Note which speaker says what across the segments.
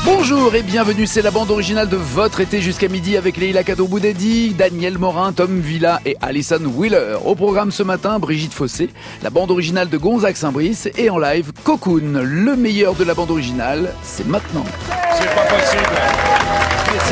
Speaker 1: Bonjour et bienvenue, c'est la bande originale de votre été jusqu'à midi avec Leïla Kadou-Boudedi, Daniel Morin, Tom Villa et Alison Wheeler. Au programme ce matin, Brigitte Fossé, la bande originale de Gonzague Saint-Brice et en live, Cocoon. Le meilleur de la bande originale, c'est maintenant.
Speaker 2: C'est pas possible.
Speaker 1: Merci.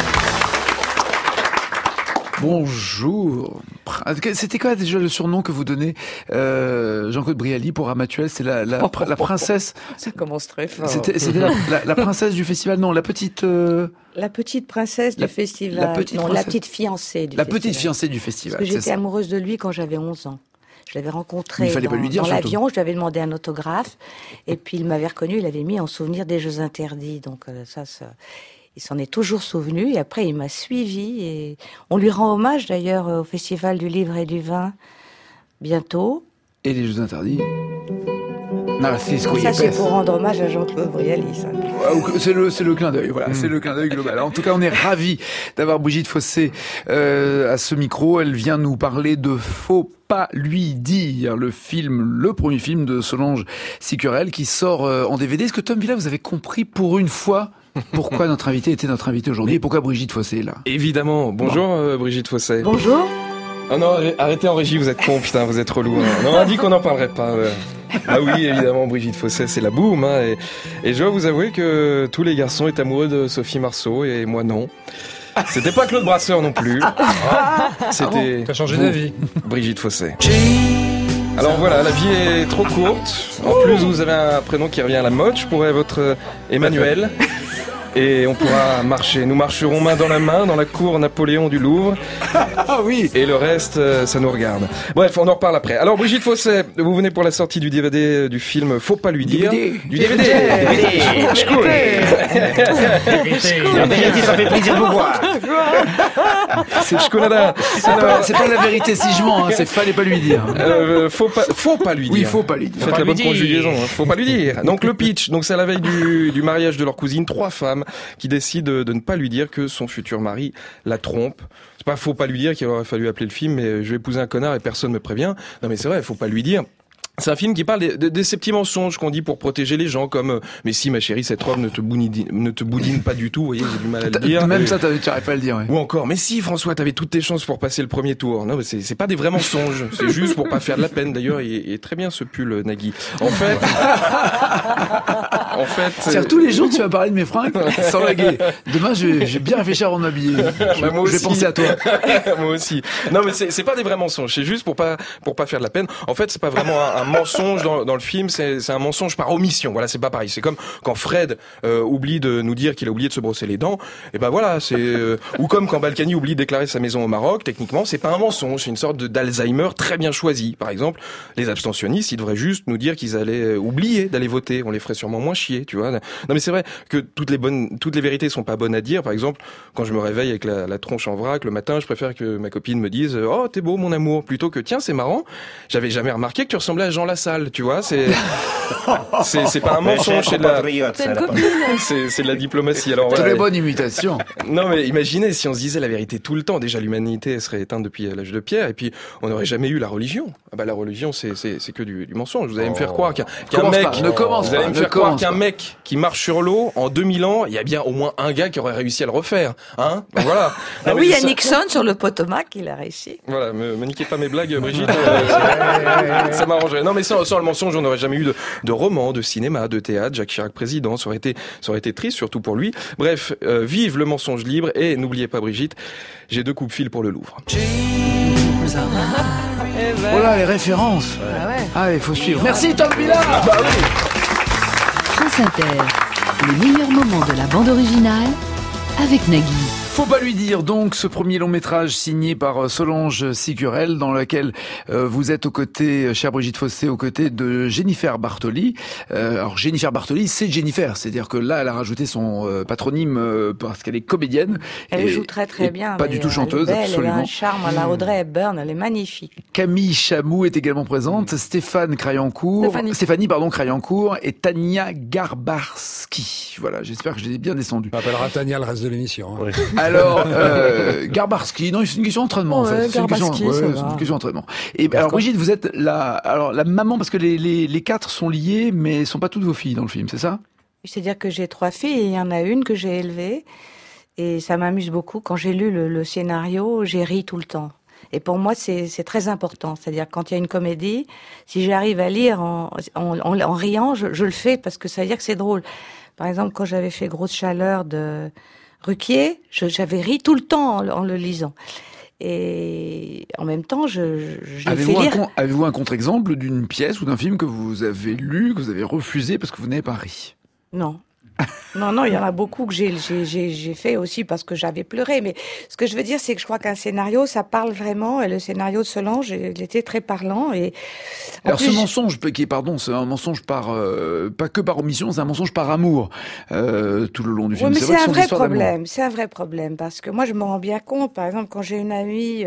Speaker 1: Bonjour. C'était quoi déjà le surnom que vous donnez Jean-Claude Brialy pour Ramatuelle? C'est la princesse.
Speaker 3: Ça commence très fort.
Speaker 1: C'était la princesse du festival. Non, la petite.
Speaker 3: La petite princesse du festival. La petite fiancée du festival.
Speaker 1: La petite fiancée du festival.
Speaker 3: Parce que j'étais amoureuse de lui quand j'avais 11 ans. Je l'avais rencontré dans l'avion, je lui avais demandé un autographe, et puis il m'avait reconnu, il avait mis en souvenir des Jeux Interdits. Donc ça, il s'en est toujours souvenu, et après il m'a suivi, et on lui rend hommage d'ailleurs au Festival du Livre et du Vin, bientôt.
Speaker 1: Et les Jeux Interdits
Speaker 3: ça, c'est pour rendre hommage à Jean-Claude Brialy, ça.
Speaker 1: C'est le clin d'œil, voilà, c'est le clin d'œil global. En tout cas, on est ravis d'avoir Brigitte Fossé à ce micro. Elle vient nous parler de Faut pas lui dire, le premier film de Solange Sicurel qui sort en DVD. Est-ce que Tom Villa, vous avez compris pour une fois pourquoi notre invité était notre invité aujourd'hui et pourquoi Brigitte Fossé est là?
Speaker 4: Évidemment. Bonjour Brigitte Fossé.
Speaker 3: Bonjour.
Speaker 4: Oh non, arrêtez en régie, vous êtes con, putain, vous êtes relou. Hein. On a dit qu'on n'en parlerait pas. Ah oui, évidemment, Brigitte Fossé, c'est la boum. Hein, et je dois vous avouer que tous les garçons étaient amoureux de Sophie Marceau et moi non. C'était pas Claude Brasseur non plus. C'était.
Speaker 2: T'as changé d'avis.
Speaker 4: Brigitte Fossé. Alors voilà, la vie est trop courte. En plus, vous avez un prénom qui revient à la mode. Je pourrais votre Emmanuel. Et on pourra marcher. Nous marcherons main dans la cour Napoléon du Louvre.
Speaker 1: Ah oui.
Speaker 4: Et le reste, ça nous regarde. Bref, on en reparle après. Alors Brigitte Fossé, vous venez pour la sortie du DVD du film Faut pas lui dire. Du DVD.
Speaker 2: La vérité, ça fait plaisir de vous voir.
Speaker 4: C'est Chkolada.
Speaker 1: C'est pas la vérité si je mens, hein, c'est fallait pas lui dire.
Speaker 4: Faut pas lui dire.
Speaker 1: Oui, faut pas lui dire.
Speaker 4: Faites la bonne conjugaison, hein. Faut pas lui dire. Donc le pitch, donc c'est à la veille du mariage de leur cousine, 3 femmes qui décide de ne pas lui dire que son futur mari la trompe. C'est pas faut pas lui dire qu'il aurait fallu appeler le film, mais je vais épouser un connard et personne me prévient. Non mais c'est vrai, faut pas lui dire. C'est un film qui parle de ces petits mensonges qu'on dit pour protéger les gens, comme mais si ma chérie, cette robe ne te boudine pas du tout. Vous voyez, j'ai du mal à le dire.
Speaker 1: Même ça, tu n'arrives pas à le dire. Ouais.
Speaker 4: Ou encore, mais si François, t'avais toutes tes chances pour passer le premier tour. Non, mais c'est pas des vrais mensonges. C'est juste pour pas faire de la peine. D'ailleurs, il est très bien ce pull Nagui. En fait,
Speaker 1: c'est-à-dire, tous les jours, tu vas parler de mes fringues sans laguer. Demain, je vais bien réfléchir avant de m'habiller. Je vais penser à toi.
Speaker 4: Moi aussi. Non, mais c'est pas des vrais mensonges. C'est juste pour pas faire de la peine. En fait, c'est pas vraiment un mensonge dans le film, c'est un mensonge par omission. Voilà, c'est pas pareil. C'est comme quand Fred oublie de nous dire qu'il a oublié de se brosser les dents. Et ben voilà, ou comme quand Balkany oublie de déclarer sa maison au Maroc. Techniquement, c'est pas un mensonge, c'est une sorte d'Alzheimer très bien choisi. Par exemple, les abstentionnistes, ils devraient juste nous dire qu'ils allaient oublier d'aller voter. On les ferait sûrement moins chier, tu vois. Non, mais c'est vrai que toutes les vérités sont pas bonnes à dire. Par exemple, quand je me réveille avec la tronche en vrac le matin, je préfère que ma copine me dise "Oh, t'es beau, mon amour", plutôt que "Tiens, c'est marrant, j'avais jamais remarqué que tu ressemblais à Jean Lassalle", tu vois, c'est pas un mensonge, c'est de la diplomatie. Alors
Speaker 1: très bonne imitation.
Speaker 4: Non mais imaginez si on se disait la vérité tout le temps, déjà l'humanité serait éteinte depuis l'âge de pierre et puis on n'aurait jamais eu la religion. Ah bah la religion c'est que du mensonge. Vous allez me faire croire qu'un mec qui marche sur l'eau en 2000 ans, il y a bien au moins un gars qui aurait réussi à le refaire, hein. Ben voilà.
Speaker 3: Non, oui, il y a Nixon sur le Potomac, il a réussi.
Speaker 4: Voilà, me niquez pas mes blagues, Brigitte. Ça m'arrangerait. Non mais sans le mensonge, on n'aurait jamais eu de roman, de cinéma, de théâtre, Jacques Chirac président, ça aurait été triste, surtout pour lui. Bref, vive le mensonge libre, et n'oubliez pas Brigitte, j'ai 2 coupe-fil pour le Louvre.
Speaker 1: Voilà les références. Ah, il faut suivre. Merci Tom Villa.
Speaker 4: Bah oui.
Speaker 5: France Inter, le meilleur moment de la bande originale avec Nagui.
Speaker 1: Faut pas lui dire donc ce premier long métrage signé par Solange Sicurel dans lequel vous êtes aux côtés, chère Brigitte Fossé, aux côtés de Jennifer Bartoli. Alors Jennifer Bartoli, c'est Jennifer, c'est-à-dire que là elle a rajouté son patronyme parce qu'elle est comédienne.
Speaker 3: Elle joue très très bien.
Speaker 1: Pas du tout chanteuse,
Speaker 3: elle est belle,
Speaker 1: absolument.
Speaker 3: Elle a un charme à la Audrey Hepburn, elle est magnifique.
Speaker 1: Camille Chamou est également présente, Stéphanie Crayancourt et Tania Garbarski. Voilà, j'espère que je les ai bien descendus.
Speaker 2: On appellera Tania le reste de l'émission. Hein.
Speaker 1: Oui. Alors, Garbarski, non, c'est une question d'entraînement en fait. C'est une question d'entraînement. Et alors Brigitte, vous êtes la maman parce que les 4 sont liés, mais sont pas toutes vos filles dans le film, c'est ça?
Speaker 3: C'est-à-dire que j'ai 3 filles et il y en a une que j'ai élevée. Et ça m'amuse beaucoup. Quand j'ai lu le scénario, j'ai ri tout le temps. Et pour moi, c'est très important. C'est-à-dire quand il y a une comédie, si j'arrive à lire en riant, je le fais parce que ça veut dire que c'est drôle. Par exemple, quand j'avais fait Grosse Chaleur de Ruquier, j'avais ri tout le temps en le lisant. Et en même temps, je l'ai fait lire.
Speaker 1: Avez-vous un contre-exemple d'une pièce ou d'un film que vous avez lu, que vous avez refusé parce que vous n'avez pas ri?
Speaker 3: Non. Non, il y en a beaucoup que j'ai fait aussi parce que j'avais pleuré. Mais ce que je veux dire, c'est que je crois qu'un scénario, ça parle vraiment. Et le scénario de Solange, il était très parlant. Et
Speaker 1: alors ce mensonge, c'est un mensonge pas que par omission, c'est un mensonge par amour tout le long du film.
Speaker 3: Oui, mais c'est un vrai problème. C'est un vrai problème parce que moi, je me rends bien compte. Par exemple, quand j'ai une amie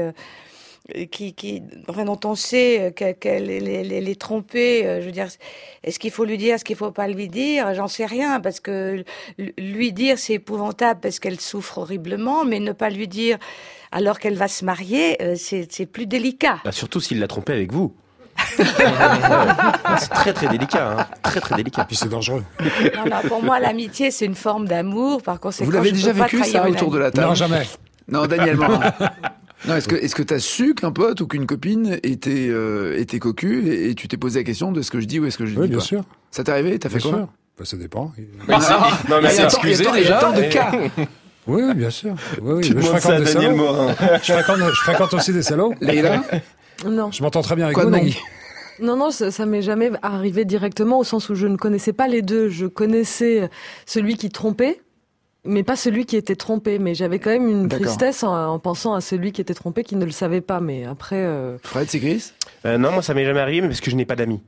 Speaker 3: dont on sait qu'elle est trompée, je veux dire, est-ce qu'il faut lui dire, est-ce qu'il faut pas lui dire, j'en sais rien, parce que lui dire c'est épouvantable parce qu'elle souffre horriblement, mais ne pas lui dire alors qu'elle va se marier, c'est plus délicat.
Speaker 6: Bah, surtout s'il l'a trompée avec vous. C'est très très délicat, hein. Très très délicat.
Speaker 2: Et puis c'est dangereux.
Speaker 3: Non, pour moi l'amitié c'est une forme d'amour, par conséquent.
Speaker 1: Vous l'avez déjà vécu ça autour de la table?
Speaker 2: Non, jamais.
Speaker 1: Non, Daniel Morin. Non, est-ce que t'as su qu'un pote ou qu'une copine était cocu et tu t'es posé la question de ce que je dis ou est-ce que je dis pas?
Speaker 2: Oui, bien sûr.
Speaker 1: Ça t'est arrivé? T'as fait quoi?
Speaker 2: Sûr. Bah, ça dépend.
Speaker 6: Non, mais
Speaker 4: excusez déjà.
Speaker 1: Il y a tant de cas.
Speaker 2: Oui, bien sûr. Oui,
Speaker 6: tu demandes ça à Daniel Morin.
Speaker 2: Je fréquente aussi des salauds.
Speaker 1: Leïla?
Speaker 7: Non.
Speaker 2: Je m'entends très bien avec
Speaker 1: quoi,
Speaker 2: vous,
Speaker 1: non?
Speaker 2: Nagui.
Speaker 7: Non, ça m'est jamais arrivé directement au sens où je ne connaissais pas les deux. Je connaissais celui qui trompait, mais pas celui qui était trompé. Mais j'avais quand même une tristesse en pensant à celui qui était trompé, qui ne le savait pas. Mais après...
Speaker 1: Fred, c'est Chris?
Speaker 6: Non, moi ça m'est jamais arrivé, mais parce que je n'ai pas d'amis.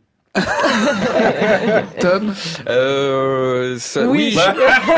Speaker 1: Tom?
Speaker 3: Oui.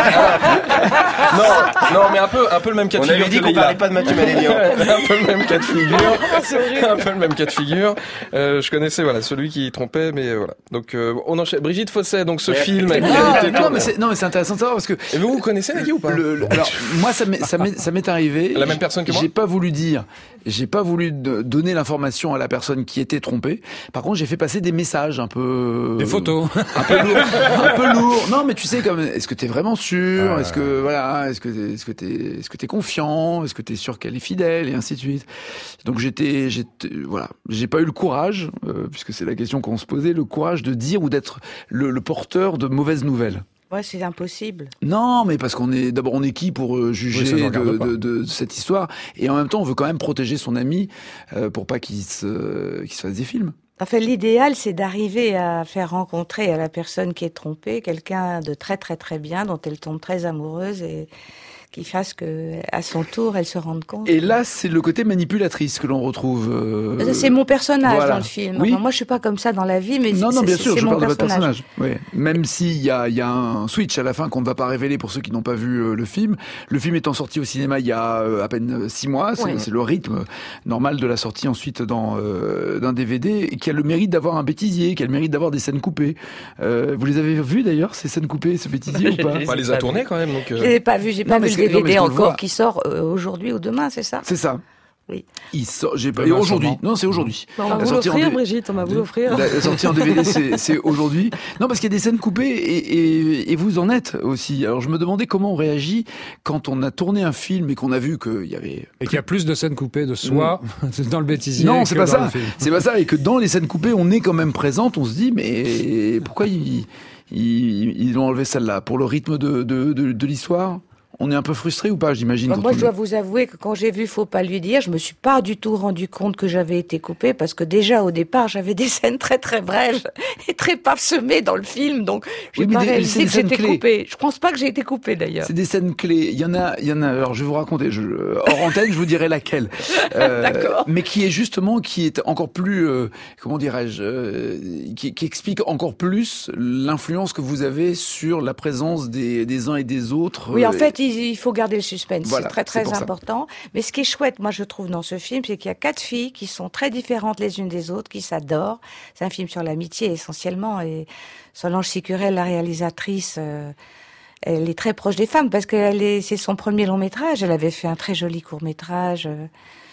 Speaker 4: Non, mais un peu le même cas de figure.
Speaker 6: On avait dit qu'on parlait pas de Mathieu Malénian.
Speaker 4: Un peu le même cas de figure. Un peu le même cas de figure. Je connaissais celui qui trompait, mais voilà. Donc on enchaîne. Brigitte Fosset, donc ce film.
Speaker 1: Non, mais c'est intéressant de savoir parce que.
Speaker 4: Et vous connaissez Nagui ou pas?
Speaker 1: Alors moi ça m'est arrivé.
Speaker 4: La même personne que moi.
Speaker 1: J'ai pas voulu donner l'information à la personne qui était trompée. Par contre, j'ai fait passer des messages un peu...
Speaker 2: Des photos.
Speaker 1: Un peu lourd. Non, mais tu sais, comme, est-ce que t'es vraiment sûr? Est-ce que t'es confiant? Est-ce que t'es sûr qu'elle est fidèle? Et ainsi de suite. Donc j'ai pas eu le courage, puisque c'est la question qu'on se posait, le courage de dire ou d'être le porteur de mauvaises nouvelles.
Speaker 3: Ouais, c'est impossible.
Speaker 1: Non, mais parce qu'on est qui pour juger de cette histoire, et en même temps on veut quand même protéger son ami pour pas qu'il se fasse des films.
Speaker 3: Enfin, l'idéal, c'est d'arriver à faire rencontrer à la personne qui est trompée quelqu'un de très très très bien, dont elle tombe très amoureuse et qui fasse que, à son tour, elle se rende compte.
Speaker 1: Et là, c'est le côté manipulatrice que l'on retrouve.
Speaker 3: C'est mon personnage dans le film.
Speaker 1: Oui.
Speaker 3: Enfin, moi, je suis pas comme ça dans la vie, mais
Speaker 1: non, bien sûr, je parle de votre personnage. Oui. Même s'il y a un switch à la fin qu'on ne va pas révéler pour ceux qui n'ont pas vu le film. Le film étant sorti au cinéma il y a à peine 6 mois, c'est le rythme normal de la sortie ensuite d'un DVD, et qui a le mérite d'avoir un bêtisier, qui a le mérite d'avoir des scènes coupées. Vous les avez vues d'ailleurs, ces scènes coupées, ce bêtisier ou pas?
Speaker 4: On les a tournées quand même. Donc
Speaker 3: Je l'ai pas vu, j'ai pas vu le DVD encore qui sort aujourd'hui ou demain, c'est ça?
Speaker 1: C'est ça.
Speaker 3: Oui.
Speaker 1: Il sort, et aujourd'hui. Non, c'est aujourd'hui.
Speaker 7: On va vous l'offrir, Brigitte, on va vous l'offrir.
Speaker 1: La sortie en DVD, c'est aujourd'hui. Non, parce qu'il y a des scènes coupées et vous en êtes aussi. Alors, je me demandais comment on réagit quand on a tourné un film et qu'on a vu qu'il y avait...
Speaker 2: Et qu'il y a plus de scènes coupées de soi dans le bêtisier.
Speaker 1: Non, c'est pas ça. C'est pas ça. Et que dans les scènes coupées, on est quand même présente. On se dit, mais pourquoi ils ont enlevé celle-là? Pour le rythme de l'histoire? On est un peu frustré ou pas, j'imagine?
Speaker 3: Moi, je dois vous avouer que quand j'ai vu Faut pas lui dire, je me suis pas du tout rendu compte que j'avais été coupée, parce que déjà au départ, j'avais des scènes très très brèves et très parsemées dans le film, donc j'ai pas réalisé que j'étais coupée. Je pense pas que j'ai été coupée d'ailleurs.
Speaker 1: C'est des scènes clés. Il y en a. Alors je vais vous raconter. Hors antenne, je vous dirai laquelle.
Speaker 3: D'accord.
Speaker 1: Mais qui est encore plus, comment dirais-je, qui explique encore plus l'influence que vous avez sur la présence des uns et des autres.
Speaker 3: Oui, en fait, il faut garder le suspense,
Speaker 1: voilà,
Speaker 3: c'est très important. Mais ce qui est chouette, moi je trouve dans ce film, c'est qu'il y a 4 filles qui sont très différentes les unes des autres, qui s'adorent. C'est un film sur l'amitié essentiellement, et Solange Sicurel, la réalisatrice, elle est très proche des femmes parce que c'est son premier long métrage. Elle avait fait un très joli court métrage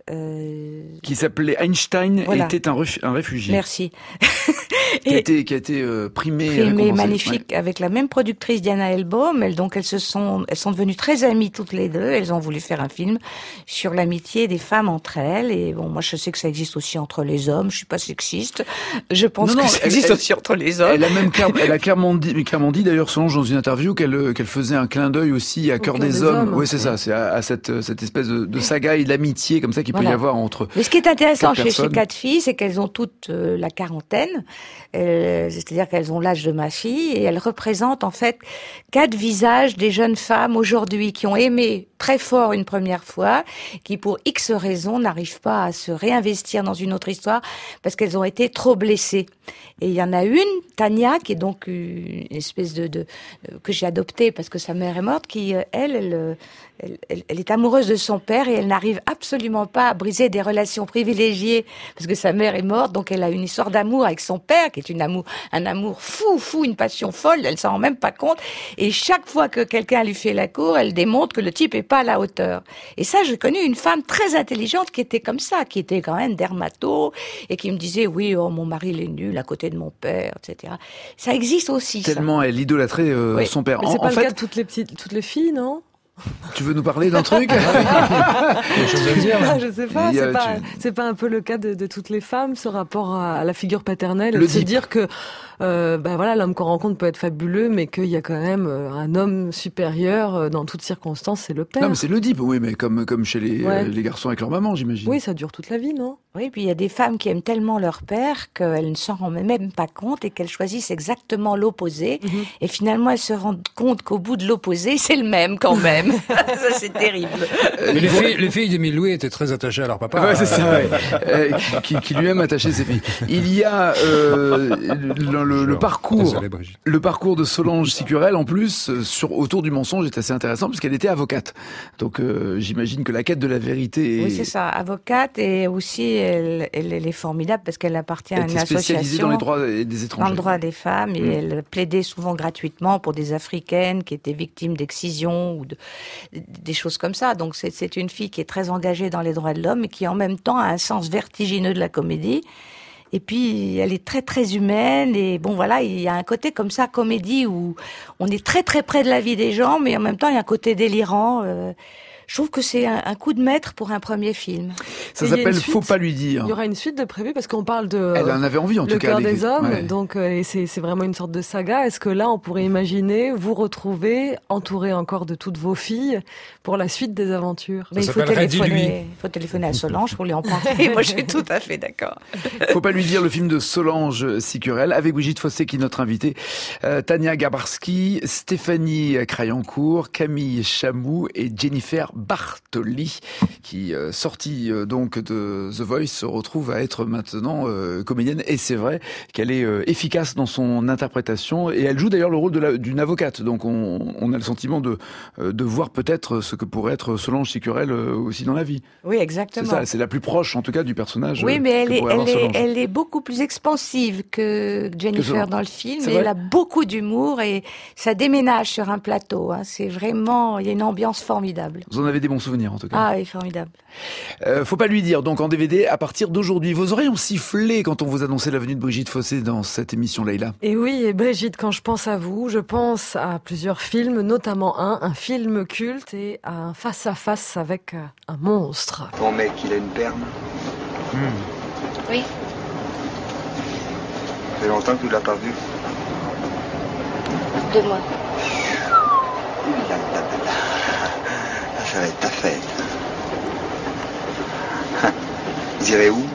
Speaker 1: qui s'appelait Einstein, était un réfugié.
Speaker 3: Merci.
Speaker 1: Qui a été primé
Speaker 3: magnifique, avec la même productrice Diana Elbaum. Elles sont devenues très amies toutes les deux. Elles ont voulu faire un film sur l'amitié des femmes entre elles. Et bon, moi je sais que ça existe aussi entre les hommes. Je suis pas sexiste. Je pense que ça existe aussi entre les hommes.
Speaker 1: Elle a clairement dit d'ailleurs, Solange, dans une interview, qu'elle faisait un clin d'œil aussi à Cœur des hommes. Oui, c'est ça. C'est à cette espèce de saga et d'amitié comme ça qu'il peut y avoir entre.
Speaker 3: Mais ce qui est intéressant chez ces 4 filles, c'est qu'elles ont toutes la quarantaine. C'est-à-dire qu'elles ont l'âge de ma fille et elles représentent en fait 4 visages des jeunes femmes aujourd'hui qui ont aimé très fort une première fois, qui pour X raisons n'arrivent pas à se réinvestir dans une autre histoire parce qu'elles ont été trop blessées. Et il y en a une, Tania, qui est donc une espèce que j'ai adoptée parce que sa mère est morte, qui elle est amoureuse de son père et elle n'arrive absolument pas à briser des relations privilégiées parce que sa mère est morte, donc elle a une histoire d'amour avec son père qui est un amour fou, une passion folle, elle s'en rend même pas compte. Et chaque fois que quelqu'un lui fait la cour, elle démontre que le type est pas à la hauteur. Et ça, j'ai connu une femme très intelligente qui était comme ça, qui était quand même dermato et qui me disait oui, mon mari il est nul à côté de mon père, etc. Ça existe aussi.
Speaker 1: Tellement elle idolâtrait son père.
Speaker 7: Mais c'est pas le cas de toutes les filles, non?
Speaker 1: Tu veux nous parler d'un truc?
Speaker 7: Je sais pas, c'est pas un peu le cas de toutes les femmes, ce rapport à la figure paternelle, de se dire que l'homme qu'on rencontre peut être fabuleux, mais qu'il y a quand même un homme supérieur dans toutes circonstances, c'est le père.
Speaker 1: Non, mais c'est l'Oedipe, oui, mais comme chez les garçons avec leur maman, j'imagine.
Speaker 7: Oui, ça dure toute la vie, non?
Speaker 3: Oui, puis il y a des femmes qui aiment tellement leur père qu'elles ne s'en rendent même pas compte et qu'elles choisissent exactement l'opposé. Mm-hmm. Et finalement, elles se rendent compte qu'au bout de l'opposé, c'est le même quand même. Ça, c'est terrible.
Speaker 2: Mais les filles d'Émile Louis étaient très attachées à leur papa.
Speaker 1: Ouais, c'est ça, ouais. Qui lui-même attachait ses filles. Il y a le parcours de Solange Sicurel, en plus, autour du mensonge est assez intéressant, puisqu'elle était avocate. Donc, j'imagine que la quête de la vérité
Speaker 3: Oui, c'est ça. Avocate, et aussi, elle est formidable parce qu'elle appartient à une association
Speaker 1: spécialisée dans les droits des étrangers.
Speaker 3: Dans le droit des femmes, et elle plaidait souvent gratuitement pour des Africaines qui étaient victimes d'excision ou des choses comme ça. Donc c'est une fille qui est très engagée dans les droits de l'homme et qui en même temps a un sens vertigineux de la comédie. Et puis elle est très très humaine et bon voilà, il y a un côté comme ça comédie où on est très très près de la vie des gens, mais en même temps il y a un côté délirant. Je trouve que c'est un coup de maître pour un premier film.
Speaker 1: Ça s'appelle Faut pas lui dire.
Speaker 7: Il y aura une suite de prévue parce qu'on parle de.
Speaker 1: Elle en avait envie en tout cas.
Speaker 7: Le cœur des hommes. Ouais. Donc c'est vraiment une sorte de saga. Est-ce que là on pourrait imaginer vous retrouver entouré encore de toutes vos filles pour la suite des aventures?
Speaker 3: Mais il faut téléphoner à Solange pour lui en parler. Moi je suis tout à fait d'accord.
Speaker 1: Faut pas lui dire, le film de Solange Sicurel avec Brigitte Fossé qui est notre invitée, Tania Gabarski, Stéphanie Crayancourt, Camille Chamou et Jennifer Bartoli, qui sortie donc de The Voice se retrouve à être maintenant comédienne, et c'est vrai qu'elle est efficace dans son interprétation, et elle joue d'ailleurs le rôle d'une avocate, donc on a le sentiment de voir peut-être ce que pourrait être Solange Sicurel aussi dans la vie.
Speaker 3: Oui, exactement.
Speaker 1: C'est ça, c'est la plus proche en tout cas du personnage.
Speaker 3: Oui, mais elle est beaucoup plus expansive que Jennifer dans le film, et elle a beaucoup d'humour et ça déménage sur un plateau, hein. C'est vraiment, il y a une ambiance formidable.
Speaker 1: Vous en avez des bons souvenirs en tout cas.
Speaker 3: Ah oui, formidable.
Speaker 1: Faut pas lui dire, donc en DVD à partir d'aujourd'hui. Vos oreilles ont sifflé quand on vous annonçait la venue de Brigitte Fossé dans cette émission, Leïla.
Speaker 7: Et oui, et Brigitte, quand je pense à vous, je pense à plusieurs films, notamment un film culte et un face-à-face avec un monstre.
Speaker 8: Ton mec, il a une perme?
Speaker 3: Oui.
Speaker 8: Ça fait longtemps que tu l'as pas vu?
Speaker 3: 2 mois.
Speaker 8: Ça va être ta fête. Vous irez où?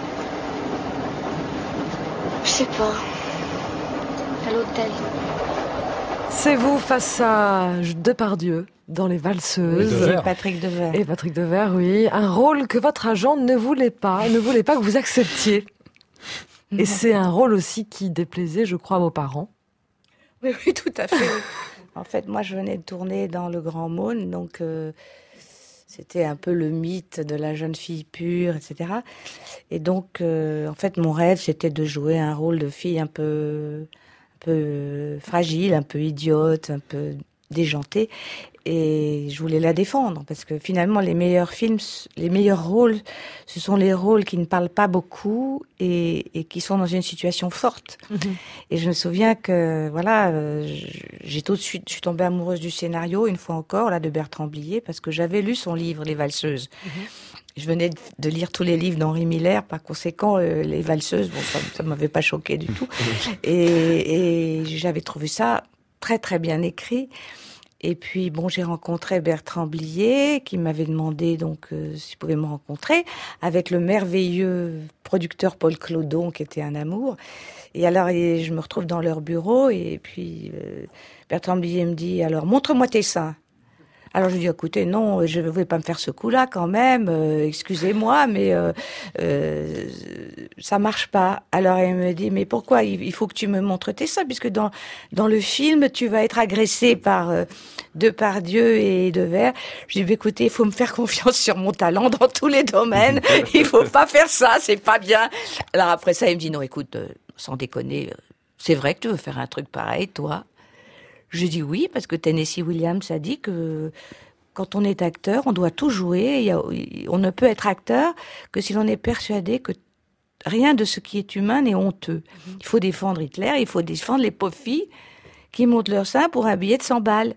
Speaker 3: Je sais pas. À l'hôtel.
Speaker 7: C'est vous face à Depardieu dans Les Valseuses.
Speaker 3: Et Patrick Devers.
Speaker 7: Et Patrick Devers, oui. Un rôle que votre agent ne voulait pas que vous acceptiez. Et c'est un rôle aussi qui déplaisait, je crois, à vos parents.
Speaker 3: Oui, tout à fait. En fait, moi, je venais de tourner dans Le Grand Mône, donc c'était un peu le mythe de la jeune fille pure, etc. Et donc, en fait, mon rêve, c'était de jouer un rôle de fille un peu fragile, un peu idiote, un peu déjantée. et je voulais la défendre parce que finalement les meilleurs films, les meilleurs rôles, ce sont les rôles qui ne parlent pas beaucoup et qui sont dans une situation forte. Et je me souviens que voilà, j'ai tout de suite, je suis tombée amoureuse du scénario une fois encore là de Bertrand Blier parce que j'avais lu son livre Les Valseuses. Je venais de lire tous les livres d'Henri Miller, par conséquent, les valseuses, bon, ça m'avait pas choqué du tout. Et j'avais trouvé ça très très bien écrit. Et puis bon, j'ai rencontré Bertrand Blier, qui m'avait demandé donc s'il pouvait me rencontrer, avec le merveilleux producteur Paul Claudon, qui était un amour. Et alors, je me retrouve dans leur bureau, et puis Bertrand Blier me dit, alors montre-moi tes seins. Alors je lui dis, écoutez, non, je ne vais pas me faire ce coup-là quand même, excusez-moi, mais ça marche pas. Alors elle me dit, mais pourquoi il faut que tu me montres tes seins, puisque dans le film, tu vas être agressé par Depardieu et Devers. Je dis, écoutez, il faut me faire confiance sur mon talent dans tous les domaines, il faut pas faire ça, c'est pas bien. Alors après ça, il me dit, non, écoute, sans déconner, c'est vrai que tu veux faire un truc pareil, toi? Je dis oui, parce que Tennessee Williams a dit que quand on est acteur, on doit tout jouer. On ne peut être acteur que si l'on est persuadé que rien de ce qui est humain n'est honteux. Il faut défendre Hitler, il faut défendre les pauvres filles qui montent leur sein pour un billet de 100 balles.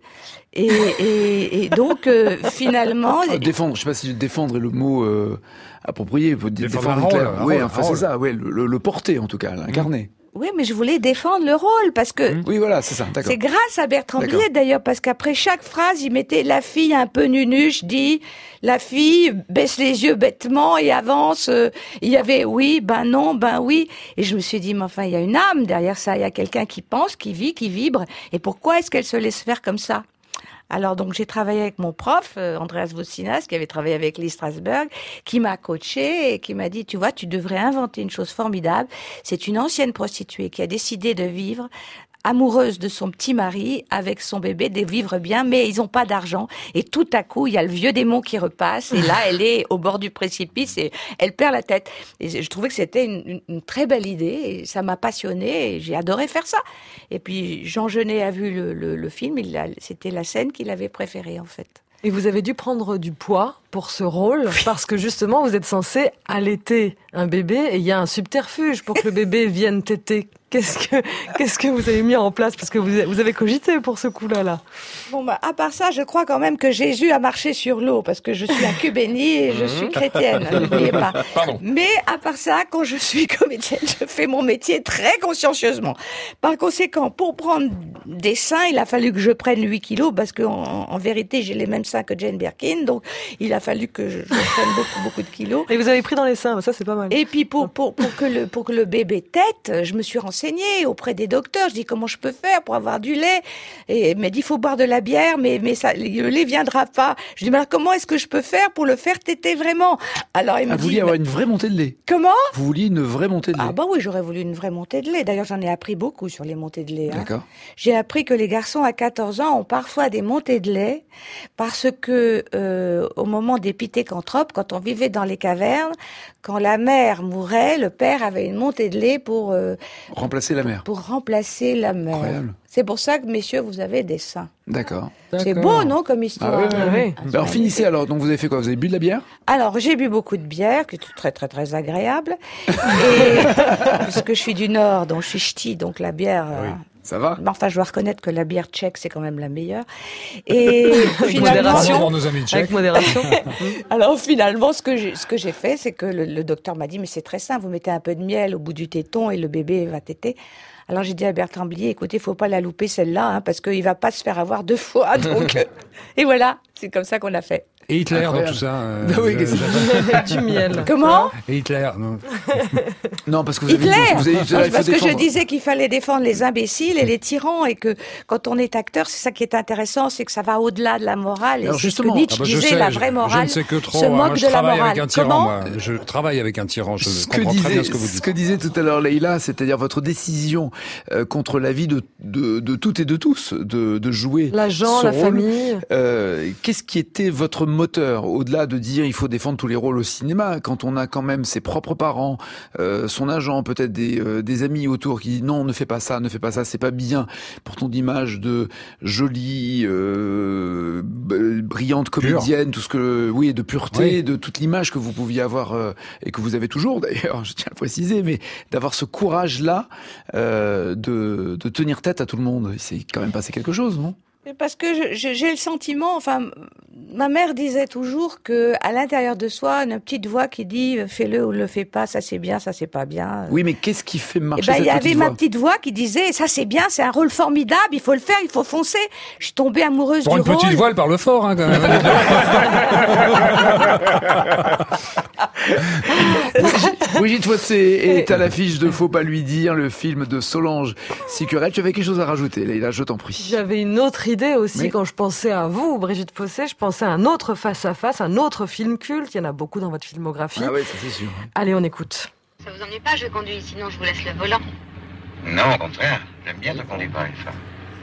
Speaker 3: Et donc, finalement...
Speaker 1: Défendre, je sais pas si défendre est le mot approprié. Il faut défendre
Speaker 2: Hitler.
Speaker 1: Oui, enfin c'est ça, ouais, le porter en tout cas, l'incarner.
Speaker 3: Oui, mais je voulais défendre le rôle, parce que...
Speaker 1: Oui, voilà, c'est ça, d'accord.
Speaker 3: C'est grâce à Bertrand Blier, d'ailleurs, parce qu'après chaque phrase, il mettait la fille un peu nunuche, dit, la fille baisse les yeux bêtement et avance. Il y avait oui, ben non, ben oui. Et je me suis dit, mais enfin, il y a une âme derrière ça, il y a quelqu'un qui pense, qui vit, qui vibre. Et pourquoi est-ce qu'elle se laisse faire comme ça ? Alors donc j'ai travaillé avec mon prof, Andreas Voutsinas, qui avait travaillé avec Lee Strasberg, qui m'a coaché et qui m'a dit, tu vois, tu devrais inventer une chose formidable. C'est une ancienne prostituée qui a décidé de vivre amoureuse de son petit mari avec son bébé, de vivre bien, mais ils n'ont pas d'argent. Et tout à coup, il y a le vieux démon qui repasse et là, elle est au bord du précipice et elle perd la tête. Et je trouvais que c'était une très belle idée et ça m'a passionnée et j'ai adoré faire ça. Et puis, Jean Genet a vu le film, c'était la scène qu'il avait préférée en fait.
Speaker 7: Et vous avez dû prendre du poids pour ce rôle, parce que justement, vous êtes censé allaiter un bébé et il y a un subterfuge pour que le bébé vienne téter. Qu'est-ce que vous avez mis en place? Parce que vous avez cogité pour ce coup-là, là.
Speaker 3: Bon, bah, à part ça, je crois quand même que Jésus a marché sur l'eau, parce que je suis un cul béni et je suis chrétienne, n'oubliez pas.
Speaker 4: Pardon.
Speaker 3: Mais à part ça, quand je suis comédienne, je fais mon métier très consciencieusement. Par conséquent, pour prendre des seins, il a fallu que je prenne 8 kilos, parce que en vérité, j'ai les mêmes seins que Jane Birkin, donc il a fallu que je prenne beaucoup de kilos.
Speaker 7: Et vous avez pris dans les seins, ça c'est pas mal.
Speaker 3: Et puis pour que le bébé tète, je me suis renseignée auprès des docteurs. Je dis comment je peux faire pour avoir du lait. Et il m'a dit il faut boire de la bière, mais ça, le lait viendra pas. Je dis mais alors, comment est-ce que je peux faire pour le faire téter vraiment? Alors il me dit.
Speaker 1: Vous vouliez avoir une vraie montée de lait?
Speaker 3: Comment?
Speaker 1: Vous vouliez une vraie montée de lait?
Speaker 3: Ah bah oui, j'aurais voulu une vraie montée de lait. D'ailleurs j'en ai appris beaucoup sur les montées de lait.
Speaker 1: D'accord.
Speaker 3: J'ai appris que les garçons à 14 ans ont parfois des montées de lait parce que au moment des pithécanthropes, quand on vivait dans les cavernes, quand la mère mourait, le père avait une montée de lait pour
Speaker 1: remplacer la mère.
Speaker 3: Pour remplacer la mère.
Speaker 1: Incroyable.
Speaker 3: C'est pour ça que, messieurs, vous avez des seins.
Speaker 1: D'accord.
Speaker 3: C'est beau, non, comme histoire?
Speaker 1: Ah oui. Alors finissez alors. Donc vous avez fait quoi? Vous avez bu de la bière? Alors
Speaker 3: j'ai bu beaucoup de bière, qui était très très très agréable. Et puisque je suis du Nord, donc je suis ch'ti, donc la bière.
Speaker 1: Oui. Ça va?
Speaker 3: Enfin, je dois reconnaître que la bière tchèque, c'est quand même la meilleure. Et finalement,
Speaker 2: pour nos amis tchèques.
Speaker 7: Avec modération.
Speaker 3: Alors finalement, ce que j'ai fait, c'est que le docteur m'a dit, mais c'est très simple, vous mettez un peu de miel au bout du téton et le bébé va téter. Alors j'ai dit à Bertrand Blier, écoutez, faut pas la louper celle-là, hein, parce qu'il va pas se faire avoir 2 fois. Donc, et voilà, c'est comme ça qu'on a fait.
Speaker 2: Et Hitler
Speaker 1: Incroyable.
Speaker 2: dans tout ça.
Speaker 1: Oui,
Speaker 7: du miel.
Speaker 3: Comment?
Speaker 2: Et Hitler, non.
Speaker 1: Non, parce que vous avez
Speaker 3: Hitler.
Speaker 1: dit,
Speaker 3: Parce que je disais qu'il fallait défendre les imbéciles et les tyrans, et que quand on est acteur, c'est ça qui est intéressant, c'est que ça va au-delà de la morale. Et
Speaker 1: alors
Speaker 3: c'est
Speaker 1: justement,
Speaker 3: ce que Nietzsche disait, la vraie morale.
Speaker 2: Je ne sais que trop.
Speaker 3: se moque
Speaker 2: Moi, je
Speaker 3: de la
Speaker 2: travaille
Speaker 3: morale.
Speaker 2: avec un tyran.
Speaker 3: Comment?
Speaker 2: Moi. Je travaille avec un tyran. Je
Speaker 1: ce que
Speaker 2: comprends très bien
Speaker 1: disait,
Speaker 2: ce que vous dites.
Speaker 1: ce que disait tout à l'heure Leïla, c'est-à-dire votre décision contre la vie de toutes et de tous, de jouer
Speaker 7: l'agent,
Speaker 1: ce
Speaker 7: la
Speaker 1: rôle.
Speaker 7: famille.
Speaker 1: Qu'est-ce qui était votre moteur, au-delà de dire il faut défendre tous les rôles au cinéma, quand on a quand même ses propres parents, son agent, peut-être des amis autour qui disent non, ne fais pas ça, c'est pas bien pour ton image de jolie, brillante comédienne, tout ce que, oui, de pureté, de toute l'image que vous pouviez avoir et que vous avez toujours d'ailleurs, je tiens à préciser, mais d'avoir ce courage-là de tenir tête à tout le monde, c'est quand même passé quelque chose, non ?
Speaker 3: Parce que j'ai le sentiment, enfin, ma mère disait toujours que à l'intérieur de soi, une petite voix qui dit fais-le ou ne le fais pas, ça c'est bien, ça c'est pas bien.
Speaker 1: Oui, mais qu'est-ce qui fait marcher cette
Speaker 3: petite voix ? Il y avait
Speaker 1: ma
Speaker 3: petite voix qui disait ça c'est bien, c'est un rôle formidable, il faut le faire, il faut foncer. Je suis tombée amoureuse du rôle.
Speaker 2: Pour une petite voix, elle parle fort, hein, quand même.
Speaker 1: Brigitte Fossé est à l'affiche de Faut pas lui dire, le film de Solange Sicurel. Tu avais quelque chose à rajouter, Leïla, je t'en prie.
Speaker 7: J'avais une autre idée aussi quand je pensais à vous, Brigitte Fossé. Je pensais à un autre face-à-face, un autre film culte. Il y en a beaucoup dans votre filmographie.
Speaker 1: Ah oui, ça c'est sûr.
Speaker 7: Allez, on écoute.
Speaker 9: Ça vous ennuie pas, je conduis, sinon je vous laisse le volant.
Speaker 10: Non, au contraire. J'aime bien te conduire par une femme.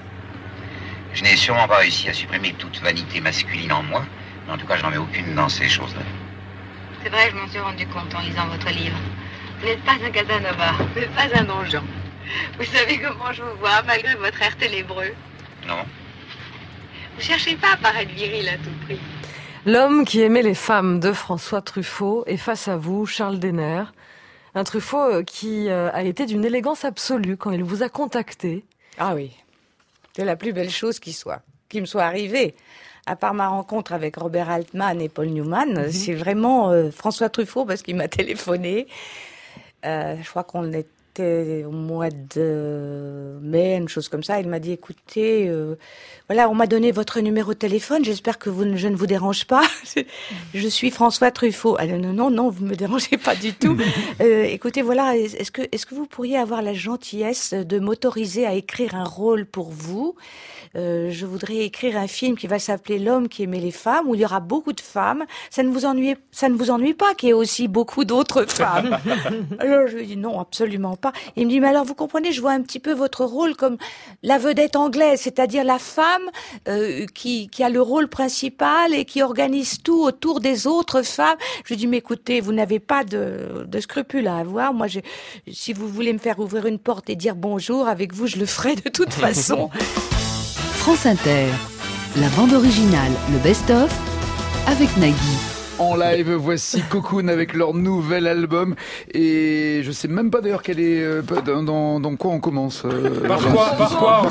Speaker 10: Je n'ai sûrement pas réussi à supprimer toute vanité masculine en moi, mais en tout cas, je n'en mets aucune dans ces choses-là.
Speaker 9: C'est vrai, je m'en suis rendu compte en lisant votre livre. Vous n'êtes pas un Casanova, vous n'êtes pas un donjon. Vous savez comment je vous vois, malgré votre air ténébreux.
Speaker 10: Non.
Speaker 9: Vous cherchez pas à paraître viril à tout prix.
Speaker 7: L'homme qui aimait les femmes de François Truffaut et face à vous, Charles Denner. Un Truffaut qui a été d'une élégance absolue quand il vous a contacté.
Speaker 3: Ah oui, c'est la plus belle chose qui me soit arrivée. À part ma rencontre avec Robert Altman et Paul Newman, c'est vraiment François Truffaut parce qu'il m'a téléphoné. Je crois qu'on était au mois de mai, une chose comme ça. Il m'a dit, écoutez, voilà, on m'a donné votre numéro de téléphone. J'espère que je ne vous dérange pas. Je suis François Truffaut. Alors, non, vous me dérangez pas du tout. Écoutez, voilà, est-ce que vous pourriez avoir la gentillesse de m'autoriser à écrire un rôle pour vous? Je voudrais écrire un film qui va s'appeler L'homme qui aimait les femmes, où il y aura beaucoup de femmes. Ça ne vous ennuie pas qu'il y ait aussi beaucoup d'autres femmes? Alors je lui ai dit non, absolument pas. Il me dit mais alors vous comprenez, je vois un petit peu votre rôle comme la vedette anglaise, c'est-à-dire la femme qui a le rôle principal et qui organise tout autour des autres femmes. Je lui ai dit mais écoutez, vous n'avez pas de scrupules à avoir. Moi, si vous voulez me faire ouvrir une porte et dire bonjour avec vous, je le ferai de toute façon.
Speaker 5: France Inter, la bande originale, le best-of, avec Nagui.
Speaker 1: En live, voici Cocoon avec leur nouvel album. Et je sais même pas d'ailleurs quelle est dans quoi on commence.
Speaker 2: Par quoi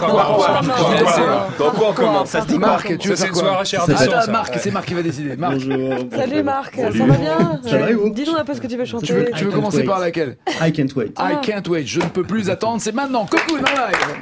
Speaker 6: on commence? Ça se dit
Speaker 1: Marc, tu veux faire quoi? Marc, c'est Marc qui va décider. Marc.
Speaker 11: Bonjour.
Speaker 7: Salut Marc, ça va bien?
Speaker 11: Ça va et vous?
Speaker 7: Dis-nous un peu ce que tu veux chanter.
Speaker 1: Tu veux commencer par laquelle?
Speaker 11: I Can't Wait.
Speaker 1: I Can't Wait, je ne peux plus attendre, c'est maintenant. Cocoon en live.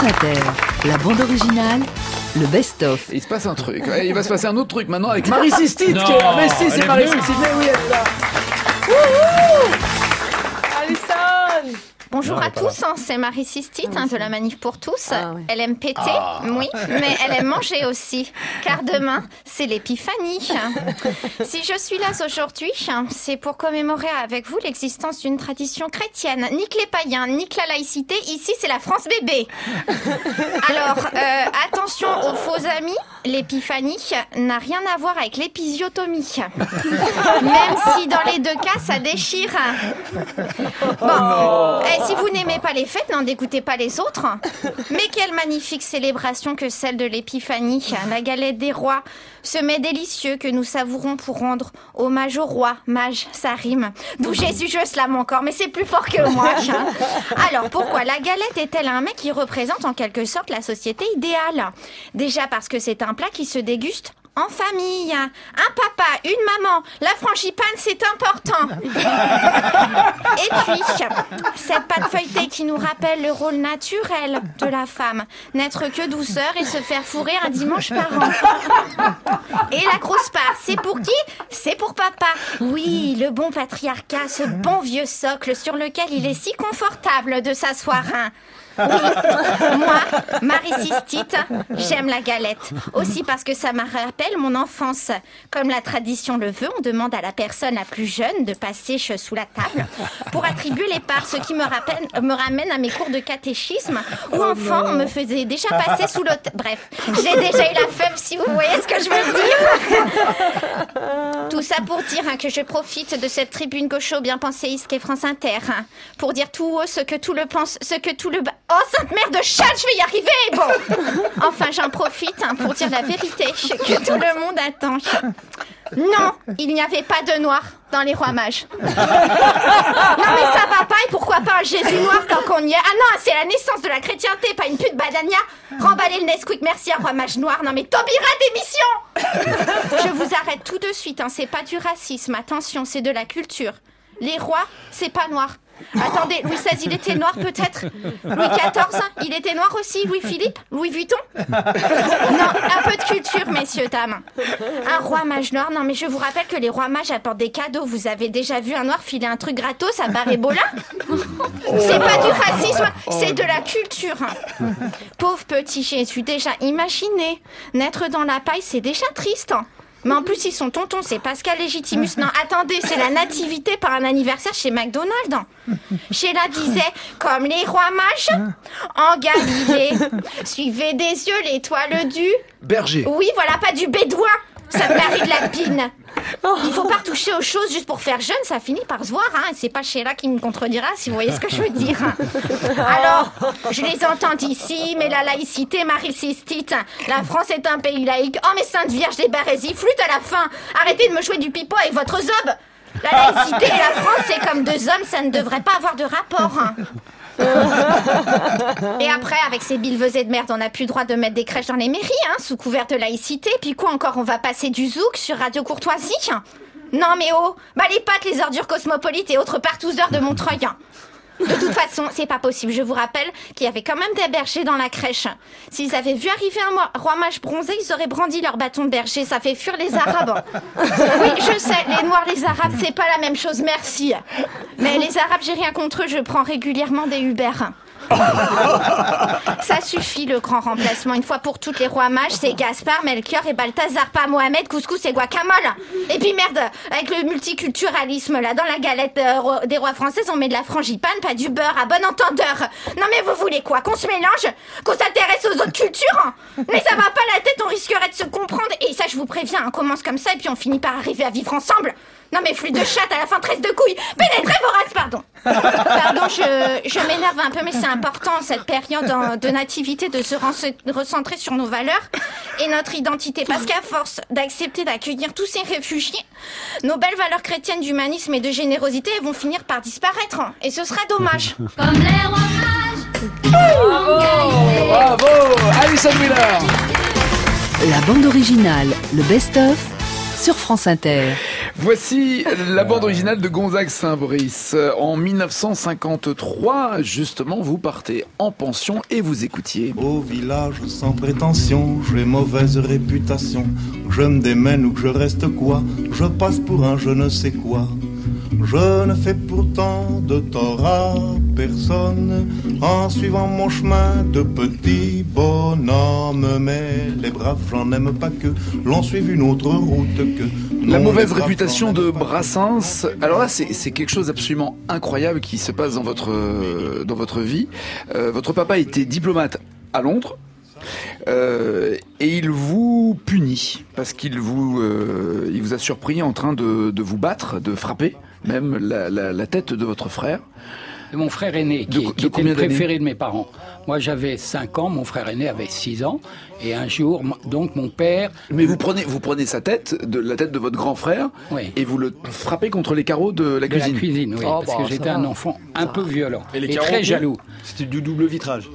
Speaker 5: Inter, la bande originale, le best-of.
Speaker 1: Il se passe un truc. Il va se passer un autre truc maintenant avec Marie Sistite qui est là. Mais si, c'est Marie Sistite. Mais oui, elle est là.
Speaker 7: Alison!
Speaker 11: Bonjour à tous, c'est Marie Sistite de la Manif pour tous. Elle aime péter, oui, mais elle aime manger aussi, car demain, c'est l'épiphanie. Si je suis là aujourd'hui, c'est pour commémorer avec vous l'existence d'une tradition chrétienne. Ni que les païens, ni que la laïcité, ici c'est la France bébé. Alors, attention aux faux amis, l'épiphanie n'a rien à voir avec l'épisiotomie. Même si dans les deux cas, ça déchire. Bon, si vous n'aimez pas les fêtes, n'en dégoûtez pas les autres. Mais quelle magnifique célébration que celle de l'épiphanie. La galette des rois, ce mets délicieux que nous savourons pour rendre hommage au roi. Mage, ça rime. D'où Jésus, je slame encore, mais c'est plus fort que moi. Alors, pourquoi la galette est-elle un mets qui représente en quelque sorte la société idéale? Déjà parce que c'est un plat qui se déguste en famille. Un papa, une maman, la frangipane, c'est important. Et puis, cette pâte feuilletée qui nous rappelle le rôle naturel de la femme. N'être que douceur et se faire fourrer un dimanche par an. Et la grosse part, c'est pour qui? C'est pour papa. Oui, le bon patriarcat, ce bon vieux socle sur lequel il est si confortable de s'asseoir. Oui, moi, Marie Sistite, j'aime la galette. Aussi parce que ça me rappelle mon enfance. Comme la tradition le veut, on demande à la personne la plus jeune de passer sous la table pour attribuer les parts, ce qui me ramène à mes cours de catéchisme où enfant, on me faisait déjà passer sous l'autel. Bref, j'ai déjà eu la fève, si vous voyez ce que je veux dire. Tout ça pour dire que je profite de cette tribune gaucho bien penséiste qu'est France Inter pour dire tout haut ce que tout le pense, ce que tout le bas. Oh, sainte mère de chatte, je vais y arriver. Bon, enfin, j'en profite pour dire la vérité que tout le monde attend. Non, il n'y avait pas de noir dans les rois mages. Non, mais ça va pas, et pourquoi pas un Jésus noir tant qu'on y est? Ah non, c'est la naissance de la chrétienté, pas une pute badania. Remballez le Nesquik, merci, un roi mage noir. Non mais Taubira, démission. Je vous arrête tout de suite, c'est pas du racisme, attention, c'est de la culture. Les rois, c'est pas noir. Attendez, Louis XVI, il était noir peut-être? Louis XIV, il était noir aussi? Louis-Philippe? Louis Vuitton? Non, un peu de culture, messieurs, dames. Un roi mage noir, non mais je vous rappelle que les rois mages apportent des cadeaux. Vous avez déjà vu un noir filer un truc gratos à Bar-et-Bolin? C'est pas du racisme, c'est de la culture. Pauvre petit Jésus, déjà imaginez, naître dans la paille, c'est déjà triste. Mais en plus, ils sont tontons, c'est Pascal Légitimus. Non, attendez, c'est la nativité par un anniversaire chez McDonald's. Sheila disait, comme les rois mages, en Galilée, suivez des yeux l'étoile du...
Speaker 1: berger.
Speaker 11: Oui, voilà, pas du bédouin. Ça me marie de la pine. Il faut pas retoucher aux choses juste pour faire jeune, ça finit par se voir. C'est pas Sheila qui me contredira, si vous voyez ce que je veux dire. Alors, je les entends d'ici, mais la laïcité, Marie Sistite, la France est un pays laïque. Oh, mais Sainte Vierge des Barésies, flûte à la fin. Arrêtez de me jouer du pipeau avec votre zob. La laïcité et la France, c'est comme deux hommes, ça ne devrait pas avoir de rapport. Et après, avec ces bilvesés de merde, on n'a plus le droit de mettre des crèches dans les mairies, sous couvert de laïcité. Puis quoi encore, on va passer du zouk sur Radio Courtoisie? Non mais oh, les pâtes, les ordures cosmopolites et autres partouzeurs de Montreuil. De toute façon, c'est pas possible. Je vous rappelle qu'il y avait quand même des bergers dans la crèche. S'ils avaient vu arriver un roi mage bronzé, ils auraient brandi leur bâton de berger. Ça fait fuir les Arabes. Oui, je sais, les Noirs, les Arabes, c'est pas la même chose, merci. Mais les Arabes, j'ai rien contre eux, je prends régulièrement des Uber. Ça suffit, le grand remplacement. Une fois pour toutes, les rois mages, c'est Gaspard, Melchior et Balthazar, pas Mohamed, couscous et guacamole. Et puis merde, avec le multiculturalisme, là, dans la galette des rois françaises, on met de la frangipane, pas du beurre, à bon entendeur. Non mais vous voulez quoi? Qu'on se mélange? Qu'on s'intéresse aux autres cultures? Mais ça va pas la tête, on risquerait de se comprendre. Et ça, je vous préviens, on commence comme ça et puis on finit par arriver à vivre ensemble. Non mais flûte de chatte, à la fin 13 de couilles. Pénétrez vorace, pardon. Pardon, je m'énerve un peu, mais c'est important, cette période de nativité, de se recentrer sur nos valeurs et notre identité. Parce qu'à force d'accepter d'accueillir tous ces réfugiés, nos belles valeurs chrétiennes d'humanisme et de générosité vont finir par disparaître. Et ce serait dommage.
Speaker 12: Comme les rois mages.
Speaker 1: Bravo, Alison Miller.
Speaker 5: La bande originale, le best-of, sur France Inter.
Speaker 1: Voici la bande originale de Gonzague Saint-Brice. En 1953, justement, vous partez en pension et vous écoutiez.
Speaker 13: Au village sans prétention, j'ai mauvaise réputation. Je me démène ou que je reste quoi, je passe pour un je ne sais quoi. Je ne fais pourtant de tort à personne en suivant mon chemin de petit bonhomme. Mais les braves, j'en aime pas que l'on suive une autre route que...
Speaker 1: La mauvaise réputation de Brassens. Alors là, c'est quelque chose d'absolument incroyable qui se passe dans votre vie. Votre papa était diplomate à Londres. Et il vous punit parce qu'il vous a surpris en train de vous battre, de frapper même la tête de votre frère.
Speaker 2: Mon frère aîné, qui était le préféré de mes parents. Moi, j'avais 5 ans, mon frère aîné avait 6 ans. Et un jour, donc, mon père...
Speaker 1: Mais vous prenez sa tête, la tête de votre grand frère,
Speaker 2: oui.
Speaker 1: Et vous le frappez contre les carreaux de la cuisine.
Speaker 2: De la cuisine, oui, parce que j'étais un enfant un peu violent et très jaloux.
Speaker 6: C'était du double vitrage.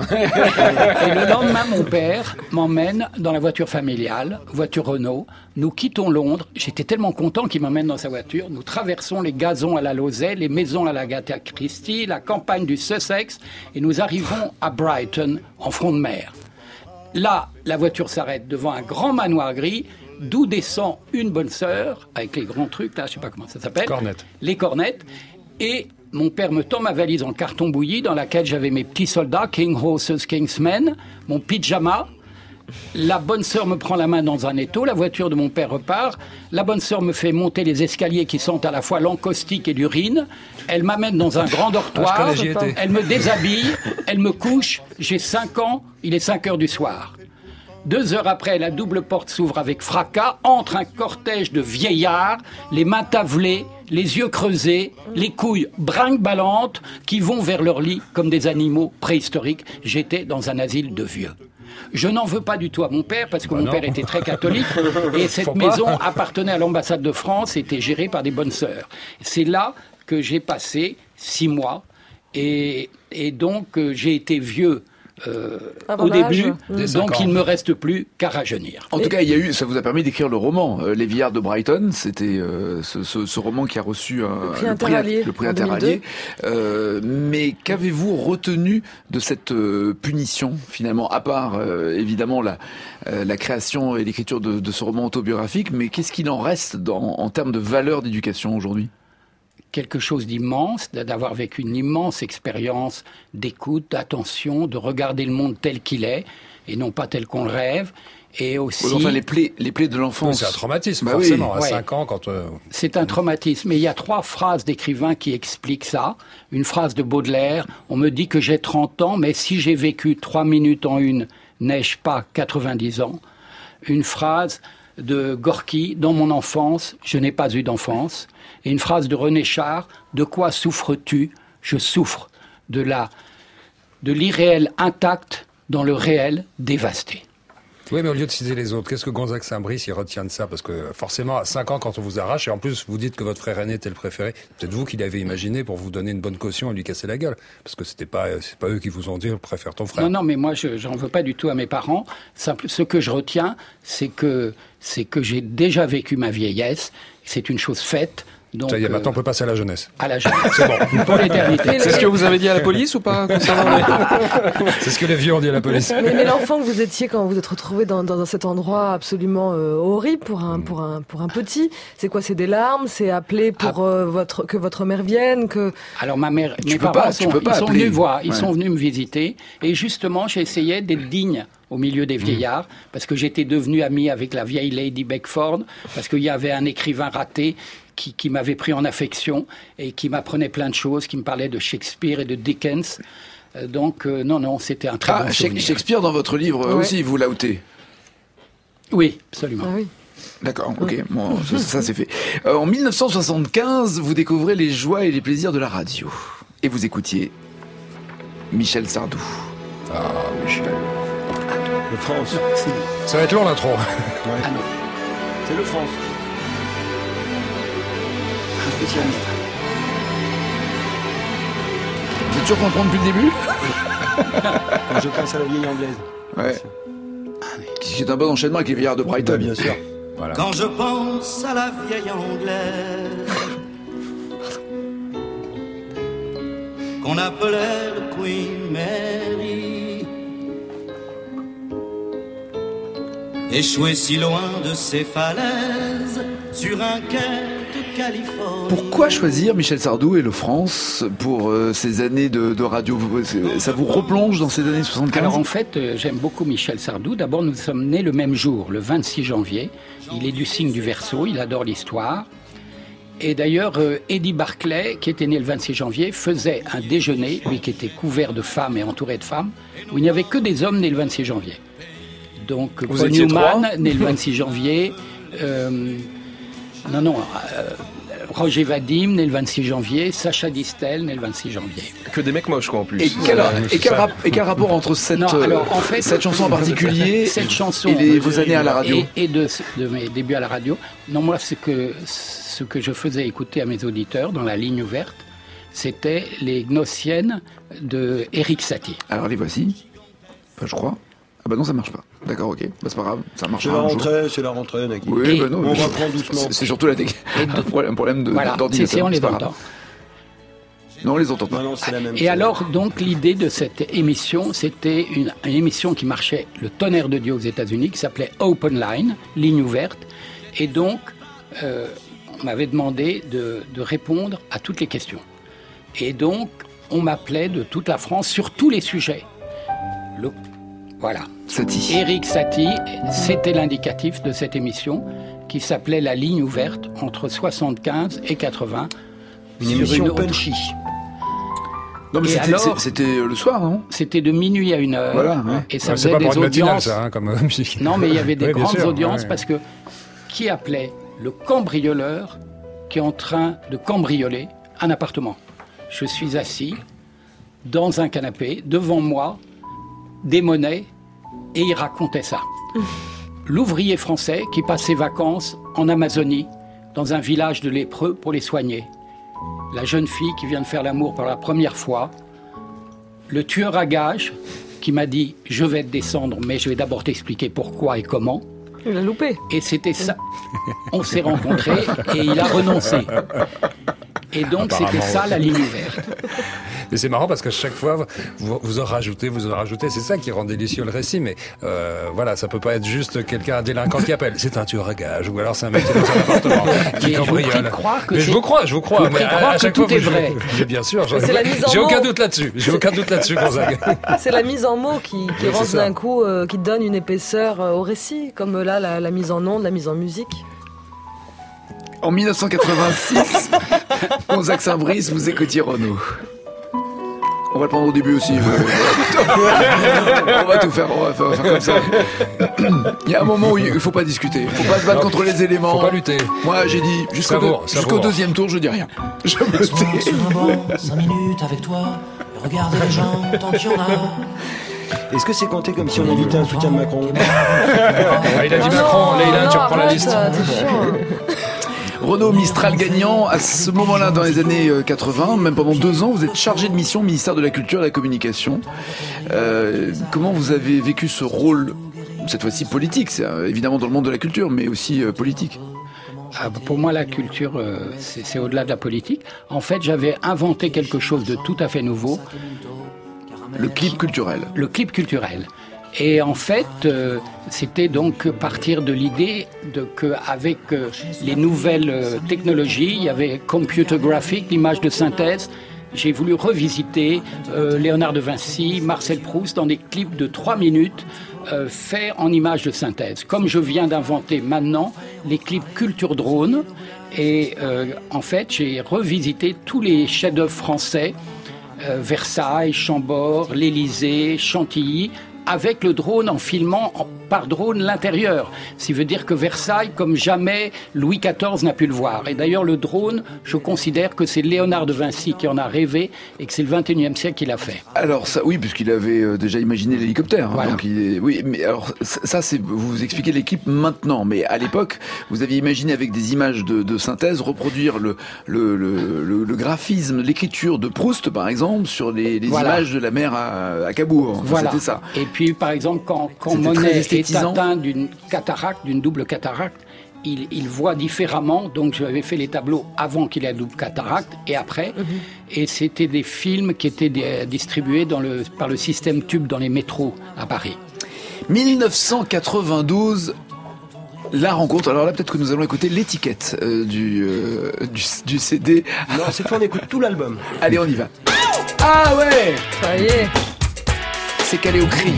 Speaker 2: Et le lendemain, mon père m'emmène dans la voiture familiale, voiture Renault. Nous quittons Londres. J'étais tellement content qu'il m'emmène dans sa voiture. Nous traversons les gazons à la Lausée, les maisons à l'Agatha Christie, la campagne du Sussex, et nous arrivons à Brighton, en front de mer. Là, la voiture s'arrête devant un grand manoir gris, d'où descend une bonne sœur, avec les grands trucs, là, je sais pas comment ça s'appelle. Cornettes. Les cornettes. Et mon père me tend ma valise en carton bouilli, dans laquelle j'avais mes petits soldats, King Horses, Kingsmen, mon pyjama. La bonne sœur me prend la main dans un étau, la voiture de mon père repart. La bonne sœur me fait monter les escaliers qui sentent à la fois l'encaustique et l'urine. Elle m'amène dans un grand dortoir, elle me déshabille, elle me couche. J'ai 5 ans, il est 5 heures du soir. 2 heures après, la double porte s'ouvre avec fracas, entre un cortège de vieillards, les mains tavelées, les yeux creusés, les couilles brinque-ballantes, qui vont vers leur lit comme des animaux préhistoriques. J'étais dans un asile de vieux. Je n'en veux pas du tout à mon père, parce que mon père était très catholique, et cette maison appartenait à l'ambassade de France, était gérée par des bonnes sœurs. C'est là que j'ai passé 6 mois, et donc j'ai été vieux au début, donc il ne me reste plus qu'à rajeunir.
Speaker 1: En tout cas, ça vous a permis d'écrire le roman Les Vieillards de Brighton. C'était ce roman qui a reçu le prix Interallié. Mais qu'avez-vous retenu de cette punition, finalement, à part évidemment la création et l'écriture de ce roman autobiographique, mais qu'est-ce qu'il en reste en termes de valeur d'éducation aujourd'hui ?
Speaker 2: Quelque chose d'immense, d'avoir vécu une immense expérience d'écoute, d'attention, de regarder le monde tel qu'il est, et non pas tel qu'on le rêve. Et aussi...
Speaker 1: Enfin, les plaies de l'enfance.
Speaker 14: C'est un traumatisme, forcément, à 5 ans.
Speaker 2: C'est un traumatisme. Mais il y a 3 phrases d'écrivains qui expliquent ça. Une phrase de Baudelaire, on me dit que j'ai 30 ans, mais si j'ai vécu 3 minutes en une, n'ai-je pas 90 ans ? Une phrase de Gorky, dans mon enfance, je n'ai pas eu d'enfance. Et une phrase de René Char, de quoi souffres-tu ? Je souffre de l'irréel intact dans le réel dévasté.
Speaker 14: Oui, mais au lieu de citer les autres, qu'est-ce que Gonzague Saint-Brice il retient de ça ? Parce que forcément, à 5 ans, quand on vous arrache, et en plus vous dites que votre frère aîné était le préféré, peut-être vous qui l'avez imaginé pour vous donner une bonne caution et lui casser la gueule. Parce que c'est pas eux qui vous ont dit « préfère ton frère ».
Speaker 2: Non, mais moi, j'en veux pas du tout à mes parents. Ce que je retiens, c'est que j'ai déjà vécu ma vieillesse. C'est une chose faite. Donc,
Speaker 14: ça y est, maintenant on peut passer à la jeunesse.
Speaker 2: À la jeunesse, c'est bon, pour l'éternité.
Speaker 4: C'est ce que vous avez dit à la police ou pas
Speaker 14: C'est ce que les vieux ont dit à la police.
Speaker 7: Mais l'enfant que vous étiez quand vous êtes retrouvé dans cet endroit absolument horrible pour un petit, c'est quoi ? C'est des larmes ? C'est appeler pour que votre mère vienne
Speaker 2: Alors mes parents sont venus voir, ils sont venus me visiter, et justement j'essayais d'être digne au milieu des vieillards, parce que j'étais devenu ami avec la vieille Lady Beckford, parce qu'il y avait un écrivain raté qui m'avait pris en affection et qui m'apprenait plein de choses, qui me parlait de Shakespeare et de Dickens. Donc, non, c'était un très bon souvenir.
Speaker 1: Shakespeare, dans votre livre aussi, vous l'outez ?
Speaker 2: Oui, absolument.
Speaker 7: Ah oui.
Speaker 1: D'accord, ok, bon, ça c'est fait. En 1975, vous découvrez les joies et les plaisirs de la radio. Et vous écoutiez Michel Sardou.
Speaker 6: Ah, Michel. Le France.
Speaker 14: Ça va être long l'intro.
Speaker 6: Ouais. Ah non. C'est le France.
Speaker 1: Spécialiste. Vous êtes sûr qu'on prend depuis le début ?
Speaker 6: Quand je pense à la vieille anglaise.
Speaker 1: Ouais. Qui est un bon enchaînement avec les vieillards de Brighton.
Speaker 6: Bien sûr.
Speaker 14: Voilà.
Speaker 15: Quand je pense à la vieille anglaise qu'on appelait le Queen Mary, échouée si loin de ses falaises sur un quai de Californie.
Speaker 1: Pourquoi choisir Michel Sardou et le France pour ces années de radio? Ça vous replonge dans ces années 75?
Speaker 2: Alors en fait, j'aime beaucoup Michel Sardou. D'abord, nous sommes nés le même jour, le 26 janvier. Il est du signe du Verseau, il adore l'histoire. Et d'ailleurs, Eddie Barclay, qui était né le 26 janvier, faisait un déjeuner, lui qui était couvert de femmes et entouré de femmes, où il n'y avait que des hommes nés le 26 janvier. Donc, Paul Newman, né le 26 janvier. Roger Vadim, né le 26 janvier. Sacha Distel, né le 26 janvier.
Speaker 4: Que des mecs moches, quoi, en plus.
Speaker 1: Et quel rapport entre cette chanson en particulier et vos années à la radio?
Speaker 2: Et de mes débuts à la radio. Non, moi, ce que je faisais écouter à mes auditeurs dans la ligne ouverte, c'était les Gnossiennes de Éric Satie.
Speaker 1: Alors, les voici. Enfin, je crois. Ah bah non, ça marche pas. D'accord, ok. Bah c'est pas grave, ça marche.
Speaker 6: C'est la rentrée, Naki.
Speaker 1: Oui, bah non.
Speaker 6: On va prendre doucement.
Speaker 1: C'est surtout un problème d'ordinateur.
Speaker 2: On les entend.
Speaker 1: Non, on les entend pas.
Speaker 6: Non, c'est la même
Speaker 2: Et alors, donc, l'idée de cette émission, c'était une émission qui marchait, le tonnerre de Dieu aux États-Unis, qui s'appelait Open Line, ligne ouverte. Et donc, on m'avait demandé de répondre à toutes les questions. Et donc, on m'appelait de toute la France sur tous les sujets. Voilà.
Speaker 1: Satie.
Speaker 2: Éric Satie, c'était l'indicatif de cette émission qui s'appelait La ligne ouverte entre 75 et 80.
Speaker 6: Une émission punchy.
Speaker 1: Non, mais c'était le soir, non?
Speaker 2: C'était de minuit à 1h.
Speaker 1: Voilà, ouais.
Speaker 2: Et ça faisait des audiences.
Speaker 14: Ça, comme musique.
Speaker 2: Non, mais il y avait des grandes audiences
Speaker 14: ouais.
Speaker 2: Parce que qui appelait le cambrioleur qui est en train de cambrioler un appartement? Je suis assis dans un canapé, devant moi, des monnaies, et il racontait ça. L'ouvrier français qui passe ses vacances en Amazonie, dans un village de lépreux pour les soigner. La jeune fille qui vient de faire l'amour pour la première fois. Le tueur à gages qui m'a dit « Je vais te descendre, mais je vais d'abord t'expliquer pourquoi et comment ».
Speaker 7: Il a loupé.
Speaker 2: Et c'était ça. On s'est rencontrés et il a renoncé. Et donc, c'était ça, la ligne ouverte.
Speaker 14: Et c'est marrant parce qu'à chaque fois, vous en rajoutez. C'est ça qui rend délicieux le récit. Mais voilà, ça peut pas être juste un délinquant qui appelle. C'est un tueur à gages. Ou alors c'est un mec qui est dans un appartement qui cambriole.
Speaker 2: Mais je vous
Speaker 14: crois. Mais à chaque fois,
Speaker 2: tout est vrai.
Speaker 14: Mais bien sûr.
Speaker 7: J'ai
Speaker 14: aucun doute là-dessus. Gonzague.
Speaker 7: C'est la mise en mots qui rend d'un coup, qui donne une épaisseur au récit. Comme là, la mise en ondes, la mise en musique.
Speaker 1: En 1986, Gonzague Saint-Brice, vous écoutiez Renaud. On va le prendre au début aussi. On va tout faire, on va faire comme ça. Il y a un moment où il ne faut pas discuter. Il ne faut pas se battre contre les éléments.
Speaker 14: Il ne faut pas lutter.
Speaker 1: Moi, j'ai dit, jusqu'au deuxième tour, je dis rien. Je me tais.
Speaker 16: Sur un banc, 5 minutes avec toi, et regarder les gens tant qu'il y en a.
Speaker 6: Est-ce que c'est compté comme si on évitait un soutien de Macron?
Speaker 14: Il a dit Macron, Leïla, tu reprends la liste.
Speaker 1: Renaud Mistral gagnant, à ce moment-là, dans les années 80, même pendant 2 ans, vous êtes chargé de mission au ministère de la Culture et de la Communication. Comment vous avez vécu ce rôle, cette fois-ci politique? C'est évidemment dans le monde de la culture, mais aussi politique.
Speaker 2: Pour moi, la culture, c'est au-delà de la politique. En fait, j'avais inventé quelque chose de tout à fait nouveau.
Speaker 1: Le clip culturel.
Speaker 2: Le clip culturel. Et en fait, c'était donc partir de l'idée qu'avec les nouvelles technologies, il y avait computer graphic, l'image de synthèse. J'ai voulu revisiter Léonard de Vinci, Marcel Proust dans des clips de 3 minutes faits en images de synthèse. Comme je viens d'inventer maintenant les clips culture drone. Et en fait, j'ai revisité tous les chefs-d'œuvre français, Versailles, Chambord, l'Élysée, Chantilly, avec le drone en filmant par drone l'intérieur. Ce qui veut dire que Versailles, comme jamais, Louis XIV n'a pu le voir. Et d'ailleurs, le drone, je considère que c'est Léonard de Vinci qui en a rêvé et que c'est le XXIe siècle qui l'a fait.
Speaker 1: Alors ça, oui, puisqu'il avait déjà imaginé l'hélicoptère.
Speaker 2: Voilà.
Speaker 1: Donc oui, mais alors ça, c'est vous expliquez l'équipe maintenant, mais à l'époque, vous aviez imaginé avec des images de synthèse reproduire le graphisme, l'écriture de Proust, par exemple, sur les images de la mer à Cabourg. Enfin,
Speaker 2: voilà.
Speaker 1: C'était ça.
Speaker 2: Et puis, par exemple, quand Monet est atteint d'une cataracte, d'une double cataracte, il voit différemment. Donc, j'avais fait les tableaux avant qu'il ait la double cataracte et après. Et c'était des films qui étaient distribués par le système Tube dans les métros à Paris.
Speaker 1: 1992, la rencontre. Alors là, peut-être que nous allons écouter l'étiquette du CD.
Speaker 6: Non, cette fois, on écoute tout l'album.
Speaker 1: Allez, on y va. Ah ouais,
Speaker 7: ça y est.
Speaker 1: C'est calé au cri.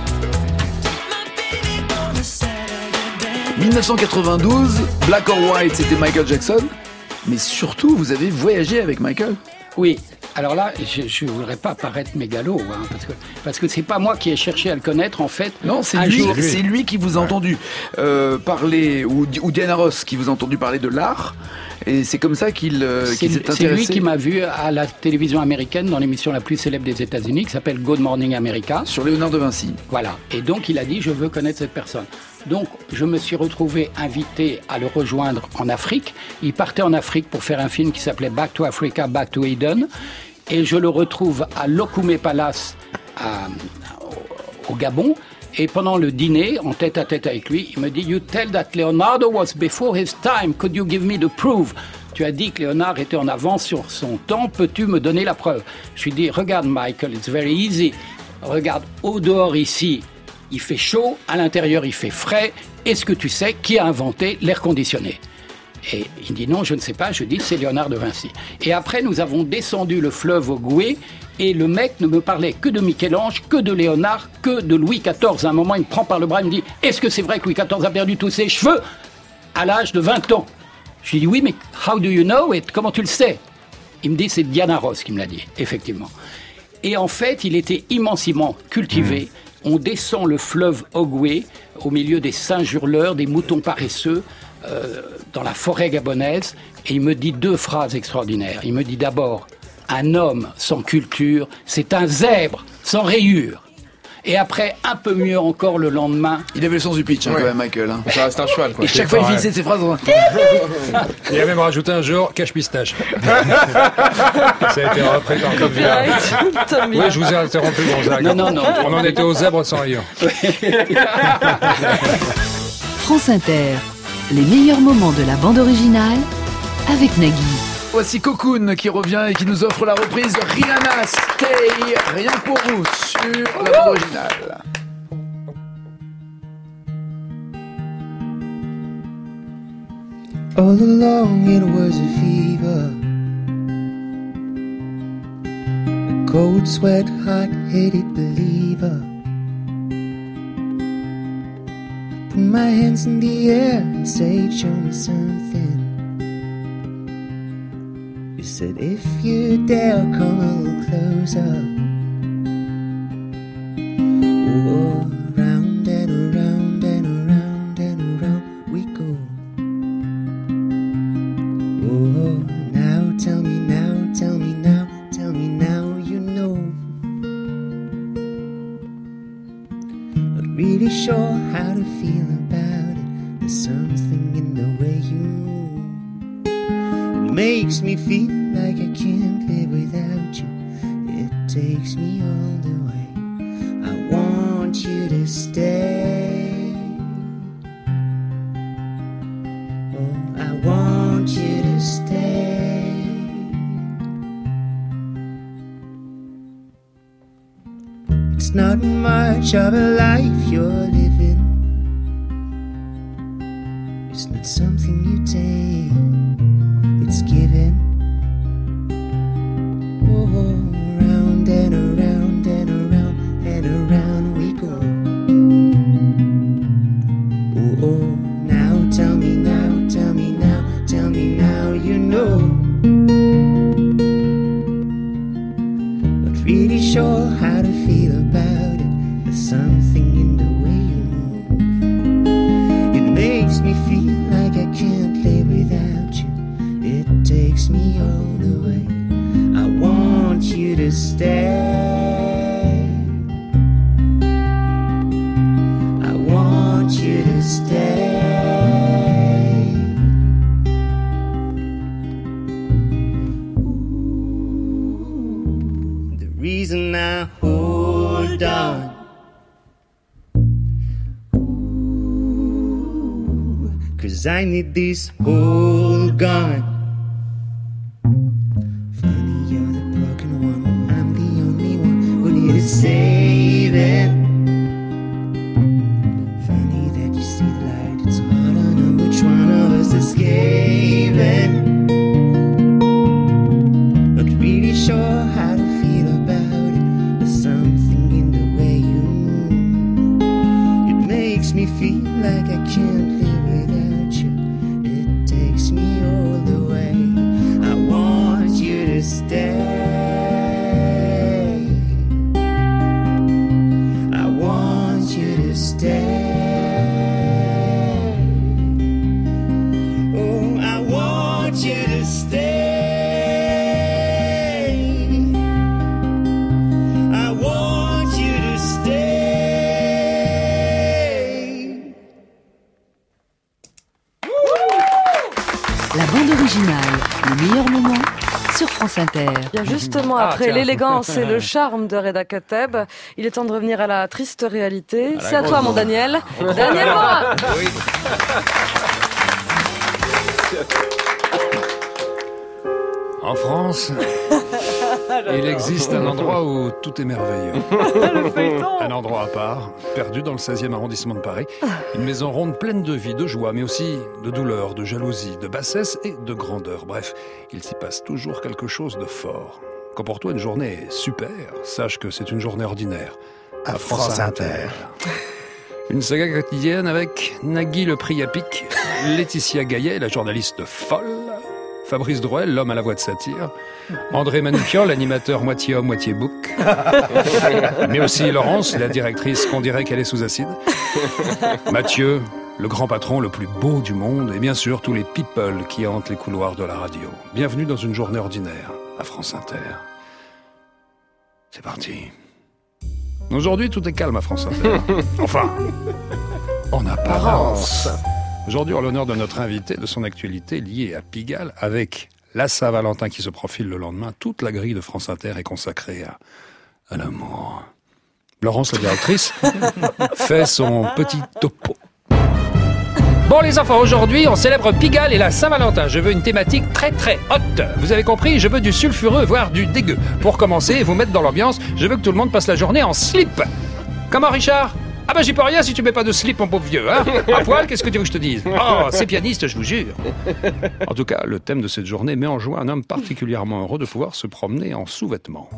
Speaker 1: 1992, Black or White, c'était Michael Jackson. Mais surtout, vous avez voyagé avec Michael.
Speaker 2: Oui. Alors là, je ne voudrais pas paraître mégalo, hein, parce que c'est pas moi qui ai cherché à le connaître, en fait.
Speaker 1: Non, c'est lui qui vous a entendu parler, ou Diana Ross qui vous a entendu parler de l'art, et c'est comme ça qu'il s'est intéressé.
Speaker 2: C'est lui qui m'a vu à la télévision américaine dans l'émission la plus célèbre des États-Unis, qui s'appelle Good Morning America.
Speaker 1: Sur Léonard de Vinci.
Speaker 2: Voilà. Et donc, il a dit, je veux connaître cette personne. Donc, je me suis retrouvé invité à le rejoindre en Afrique. Il partait en Afrique pour faire un film qui s'appelait Back to Africa, Back to Eden. Et je le retrouve à l'Okoumé Palace au Gabon. Et pendant le dîner, en tête à tête avec lui, il me dit « You tell that Leonardo was before his time. Could you give me the proof ?» Tu as dit que Léonard était en avance sur son temps. Peux-tu me donner la preuve? Je lui dis « Regarde Michael, it's very easy. Regarde, au dehors ici, il fait chaud. À l'intérieur, il fait frais. Est-ce que tu sais qui a inventé l'air conditionné ?» Et il dit non, je ne sais pas. Je dis c'est Léonard de Vinci. Et après, nous avons descendu le fleuve Ogooué et le mec ne me parlait que de Michel-Ange, que de Léonard, que de Louis XIV. À un moment, il me prend par le bras et me dit « Est-ce que c'est vrai que Louis XIV a perdu tous ses cheveux à l'âge de 20 ans ?» Je lui dis « Oui, mais how do you know it? Comment tu le sais ?» Il me dit « C'est Diana Ross qui me l'a dit, effectivement. » Et en fait, il était immensément cultivé. On descend le fleuve Ogooué au milieu des singes hurleurs, des moutons paresseux, dans la forêt gabonaise, et il me dit deux phrases extraordinaires. Il me dit d'abord, un homme sans culture, c'est un zèbre sans rayures. Et après, un peu mieux encore le lendemain.
Speaker 1: Il avait le sens du pitch, quand même, Michael. Hein.
Speaker 4: Ça reste un cheval, quoi.
Speaker 1: Et chaque fois, il finissait ses phrases.
Speaker 14: Il a même rajouté un jour cache-pistache. Ça a été repris par Copyright. Oui, je vous ai interrompu, Gonzague.
Speaker 2: Non.
Speaker 14: On en était aux zèbres sans rayures.
Speaker 5: France Inter. Les meilleurs moments de la bande originale avec Nagui.
Speaker 1: Voici Cocoon qui revient et qui nous offre la reprise de Rihanna Stay, rien que pour vous, sur la bande originale.
Speaker 17: All along it was a fever, a cold sweat, hot-headed believer. Put my hands in the air and say, show me something. You said, if you dare, come a little closer. Oh, round and around and around and around we go. Oh, now tell me now, tell me now, tell me now you know. Not really sure how to feel about it. There's something in the way you move. It makes me feel like I can't live without you. It takes me all the way. I want you to stay. Oh, I want you to stay. It's not much of a life you're living. It's not something you take, it's given. Oh, round and around and around and around we go. Oh, now tell me now, tell me now, tell me now you know. Not really sure how to feel about it. There's something in the way you move. It makes me feel like I can't live without you. It takes me all the way. I want you to stay. I want you to stay. Ooh, the reason I hold on, ooh, 'cause 'cause I need this whole gun. Funny, you're the broken one, but I'm the only one who needs saving. Funny that you see the light, it's hard to know which one of us is escaping. Not really sure how to feel about it. There's something in the way you move. It makes me feel like I can't live without you. It takes me all the way. I want you to stay. I want you to stay. Oh, I want you to stay. I want you to stay.
Speaker 5: La bande originale, le meilleur moment sur France Inter.
Speaker 7: Bien justement, après l'élégance et le charme de Reda Kateb, il est temps de revenir à la triste réalité. C'est à toi, mon Daniel. Daniel Morin.
Speaker 14: Oui. En France, il existe un endroit où tout est merveilleux. Un endroit à part, perdu dans le 16e arrondissement de Paris. Une maison ronde pleine de vie, de joie, mais aussi de douleur, de jalousie, de bassesse et de grandeur. Bref, il s'y passe toujours quelque chose de fort. Quand pour toi une journée est super, sache que c'est une journée ordinaire.
Speaker 18: À France Inter.
Speaker 14: Une saga quotidienne avec Nagui le Priapic, Laetitia Gaillet, la journaliste folle, Fabrice Drouel, l'homme à la voix de satire, André Manoukian, l'animateur moitié homme, moitié bouc, mais aussi Laurence, la directrice qu'on dirait qu'elle est sous acide, Mathieu, le grand patron le plus beau du monde, et bien sûr tous les people qui hantent les couloirs de la radio. Bienvenue dans une journée ordinaire à France Inter. C'est parti. Aujourd'hui, tout est calme à France Inter. Enfin, en apparence. Aujourd'hui, en l'honneur de notre invité, de son actualité liée à Pigalle, avec la Saint-Valentin qui se profile le lendemain, toute la grille de France Inter est consacrée à l'amour. Laurence, la directrice, fait son petit topo.
Speaker 19: Bon les enfants, aujourd'hui on célèbre Pigalle et la Saint-Valentin. Je veux une thématique très très haute. Vous avez compris, je veux du sulfureux, voire du dégueu. Pour commencer et vous mettre dans l'ambiance, je veux que tout le monde passe la journée en slip. Comment Richard ? Ah bah j'y peux rien si tu mets pas de slip mon pauvre vieux, hein. À poil, qu'est-ce que tu veux que je te dise ? Oh, c'est pianiste, je vous jure. En tout cas, le thème de cette journée met en joie un homme particulièrement heureux de pouvoir se promener en sous-vêtements.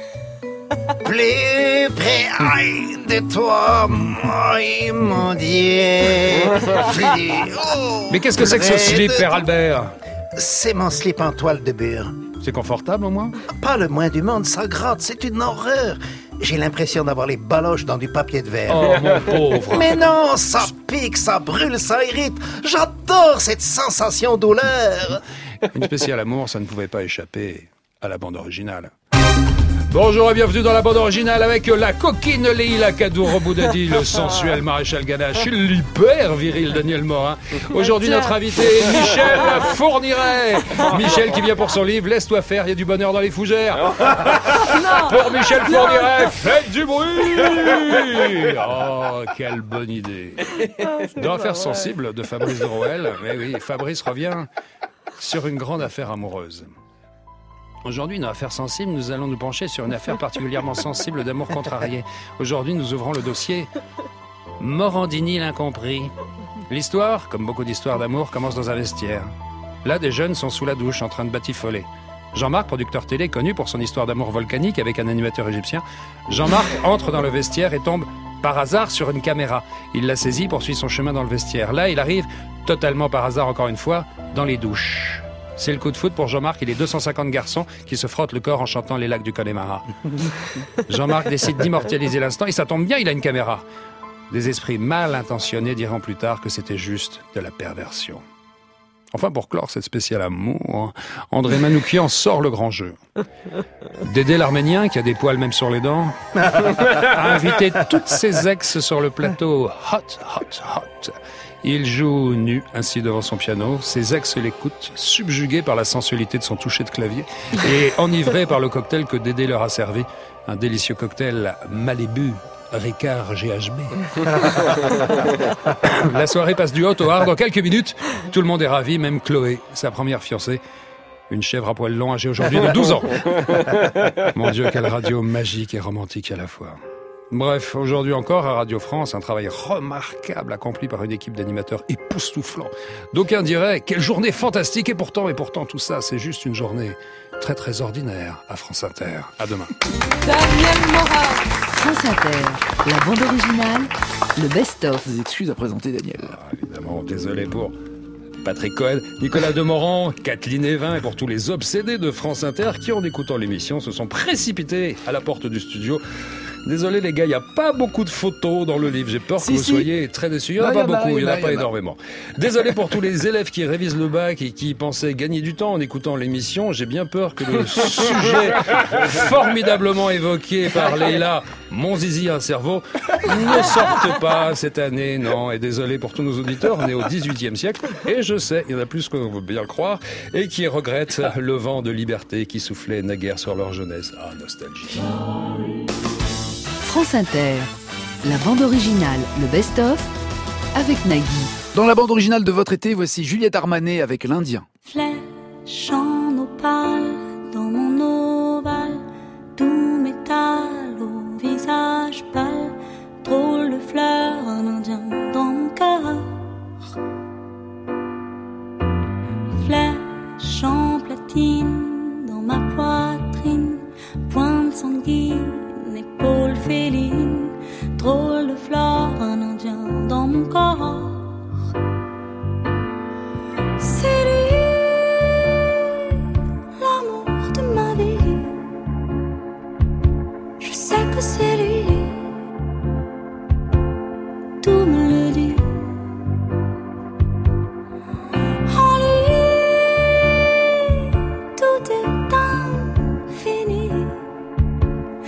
Speaker 18: Plus près de toi, mon Dieu.
Speaker 19: Mais qu'est-ce que c'est que ce slip, Père Albert ?
Speaker 18: C'est mon slip en toile de bure.
Speaker 19: C'est confortable au moins ?
Speaker 18: Pas le moins du monde, ça gratte, c'est une horreur. J'ai l'impression d'avoir les baloches dans du papier de verre.
Speaker 19: Oh, mon pauvre.
Speaker 18: Mais non, ça pique, ça brûle, ça irrite. J'adore cette sensation douleur.
Speaker 14: Une spéciale amour, ça ne pouvait pas échapper à la bande originale. Bonjour et bienvenue dans la bande originale avec la coquine Leïla Kadour-Boudadi, le sensuel Maréchal Ganache, l'hyper viril Daniel Morin. Aujourd'hui, notre invité est Michel Fourniret. Michel qui vient pour son livre Laisse-toi faire, il y a du bonheur dans les fougères. Pour Michel Fourniret, faites du bruit. Oh, quelle bonne idée. Dans Affaires sensibles de Fabrice Drouel, mais oui, Fabrice revient sur une grande affaire amoureuse. Aujourd'hui, dans Affaires sensibles, nous allons nous pencher sur une affaire particulièrement sensible d'amour contrarié. Aujourd'hui, nous ouvrons le dossier Morandini l'incompris. L'histoire, comme beaucoup d'histoires d'amour, commence dans un vestiaire. Là, des jeunes sont sous la douche, en train de batifoler. Jean-Marc, producteur télé, connu pour son histoire d'amour volcanique avec un animateur égyptien, Jean-Marc entre dans le vestiaire et tombe par hasard sur une caméra. Il la saisit, poursuit son chemin dans le vestiaire. Là, il arrive, totalement par hasard encore une fois, dans les douches. C'est le coup de foudre pour Jean-Marc et les 250 garçons qui se frottent le corps en chantant les lacs du Connemara. Jean-Marc décide d'immortaliser l'instant et ça tombe bien, il a une caméra. Des esprits mal intentionnés diront plus tard que c'était juste de la perversion. Enfin, pour clore cette spéciale amour, André Manoukian sort le grand jeu.
Speaker 19: Dédé l'Arménien, qui a des poils même sur les dents, a invité toutes ses ex sur le plateau Hot, Hot, Hot. Il joue nu, ainsi devant son piano. Ses ex l'écoutent, subjugués par la sensualité de son toucher de clavier et enivrés par le cocktail que Dédé leur a servi. Un délicieux cocktail Malibu, Ricard GHB. La soirée passe du hot au hard. Dans quelques minutes, tout le monde est ravi, même Chloé, sa première fiancée. Une chèvre à poil long âgée aujourd'hui de 12 ans. Mon Dieu, quelle radio magique et romantique à la fois. Bref, aujourd'hui encore à Radio France, un travail remarquable accompli par une équipe d'animateurs époustouflants. D'aucuns diraient, quelle journée fantastique, et pourtant tout ça, c'est juste une journée très très ordinaire à France Inter. À demain.
Speaker 7: Daniel Morin.
Speaker 5: France Inter, la bande originale, le best-of.
Speaker 1: Des excuses à présenter, Daniel.
Speaker 19: Évidemment, désolé pour Patrick Cohen, Nicolas Demorand, Kathleen Evin et pour tous les obsédés de France Inter qui, en écoutant l'émission, se sont précipités à la porte du studio. Désolé les gars, il n'y a pas beaucoup de photos dans le livre. J'ai peur que vous soyez très déçus. Il n'y en a pas beaucoup, il n'y en a pas énormément. Désolé pour tous les élèves qui révisent le bac et qui pensaient gagner du temps en écoutant l'émission. J'ai bien peur que le sujet formidablement évoqué par Leïla, mon zizi un cerveau, ne sorte pas cette année, non. Et désolé pour tous nos auditeurs, on est au XVIIIe siècle. Et je sais, il y en a plus qu'on veut bien le croire, et qui regrettent le vent de liberté qui soufflait naguère sur leur jeunesse. Ah, nostalgie.
Speaker 5: France Inter, la bande originale, le best-of, avec Nagui.
Speaker 1: Dans la bande originale de votre été, voici Juliette Armanet avec l'Indien.
Speaker 12: Flèche en opale, dans mon ovale, tout métal au visage pâle, drôle de fleur, un indien dans mon cœur. Flèche en platine, dans ma poitrine, pointe sanguine, épaule féline, drôle de flore, un indien dans mon corps. C'est lui, l'amour de ma vie. Je sais que c'est lui, tout me le dit. En lui, tout est infini.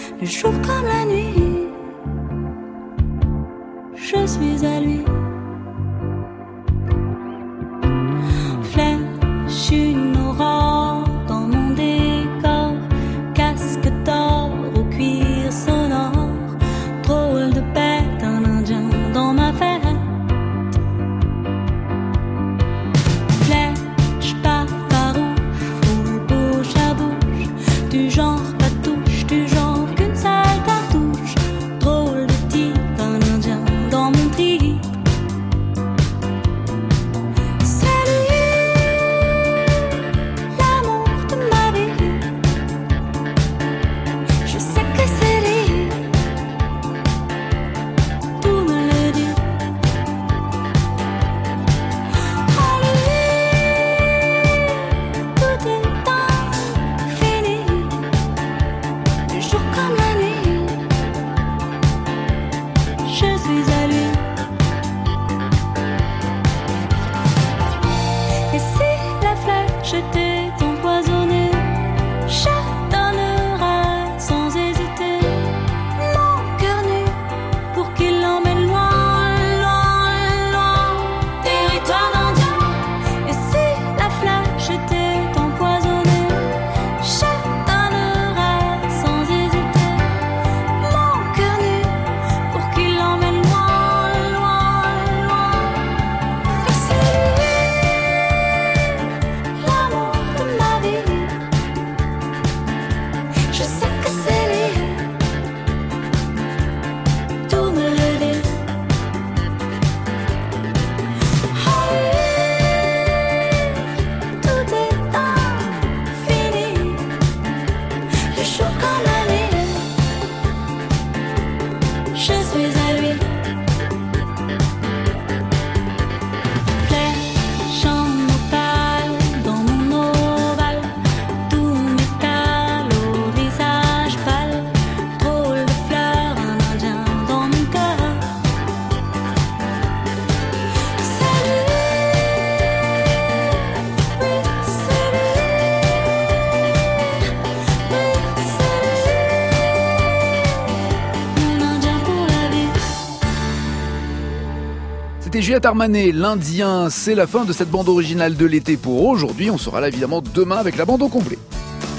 Speaker 1: C'était Juliette Armanet, l'Indien. C'est la fin de cette bande originale de l'été pour aujourd'hui. On sera là évidemment demain avec la bande au complet.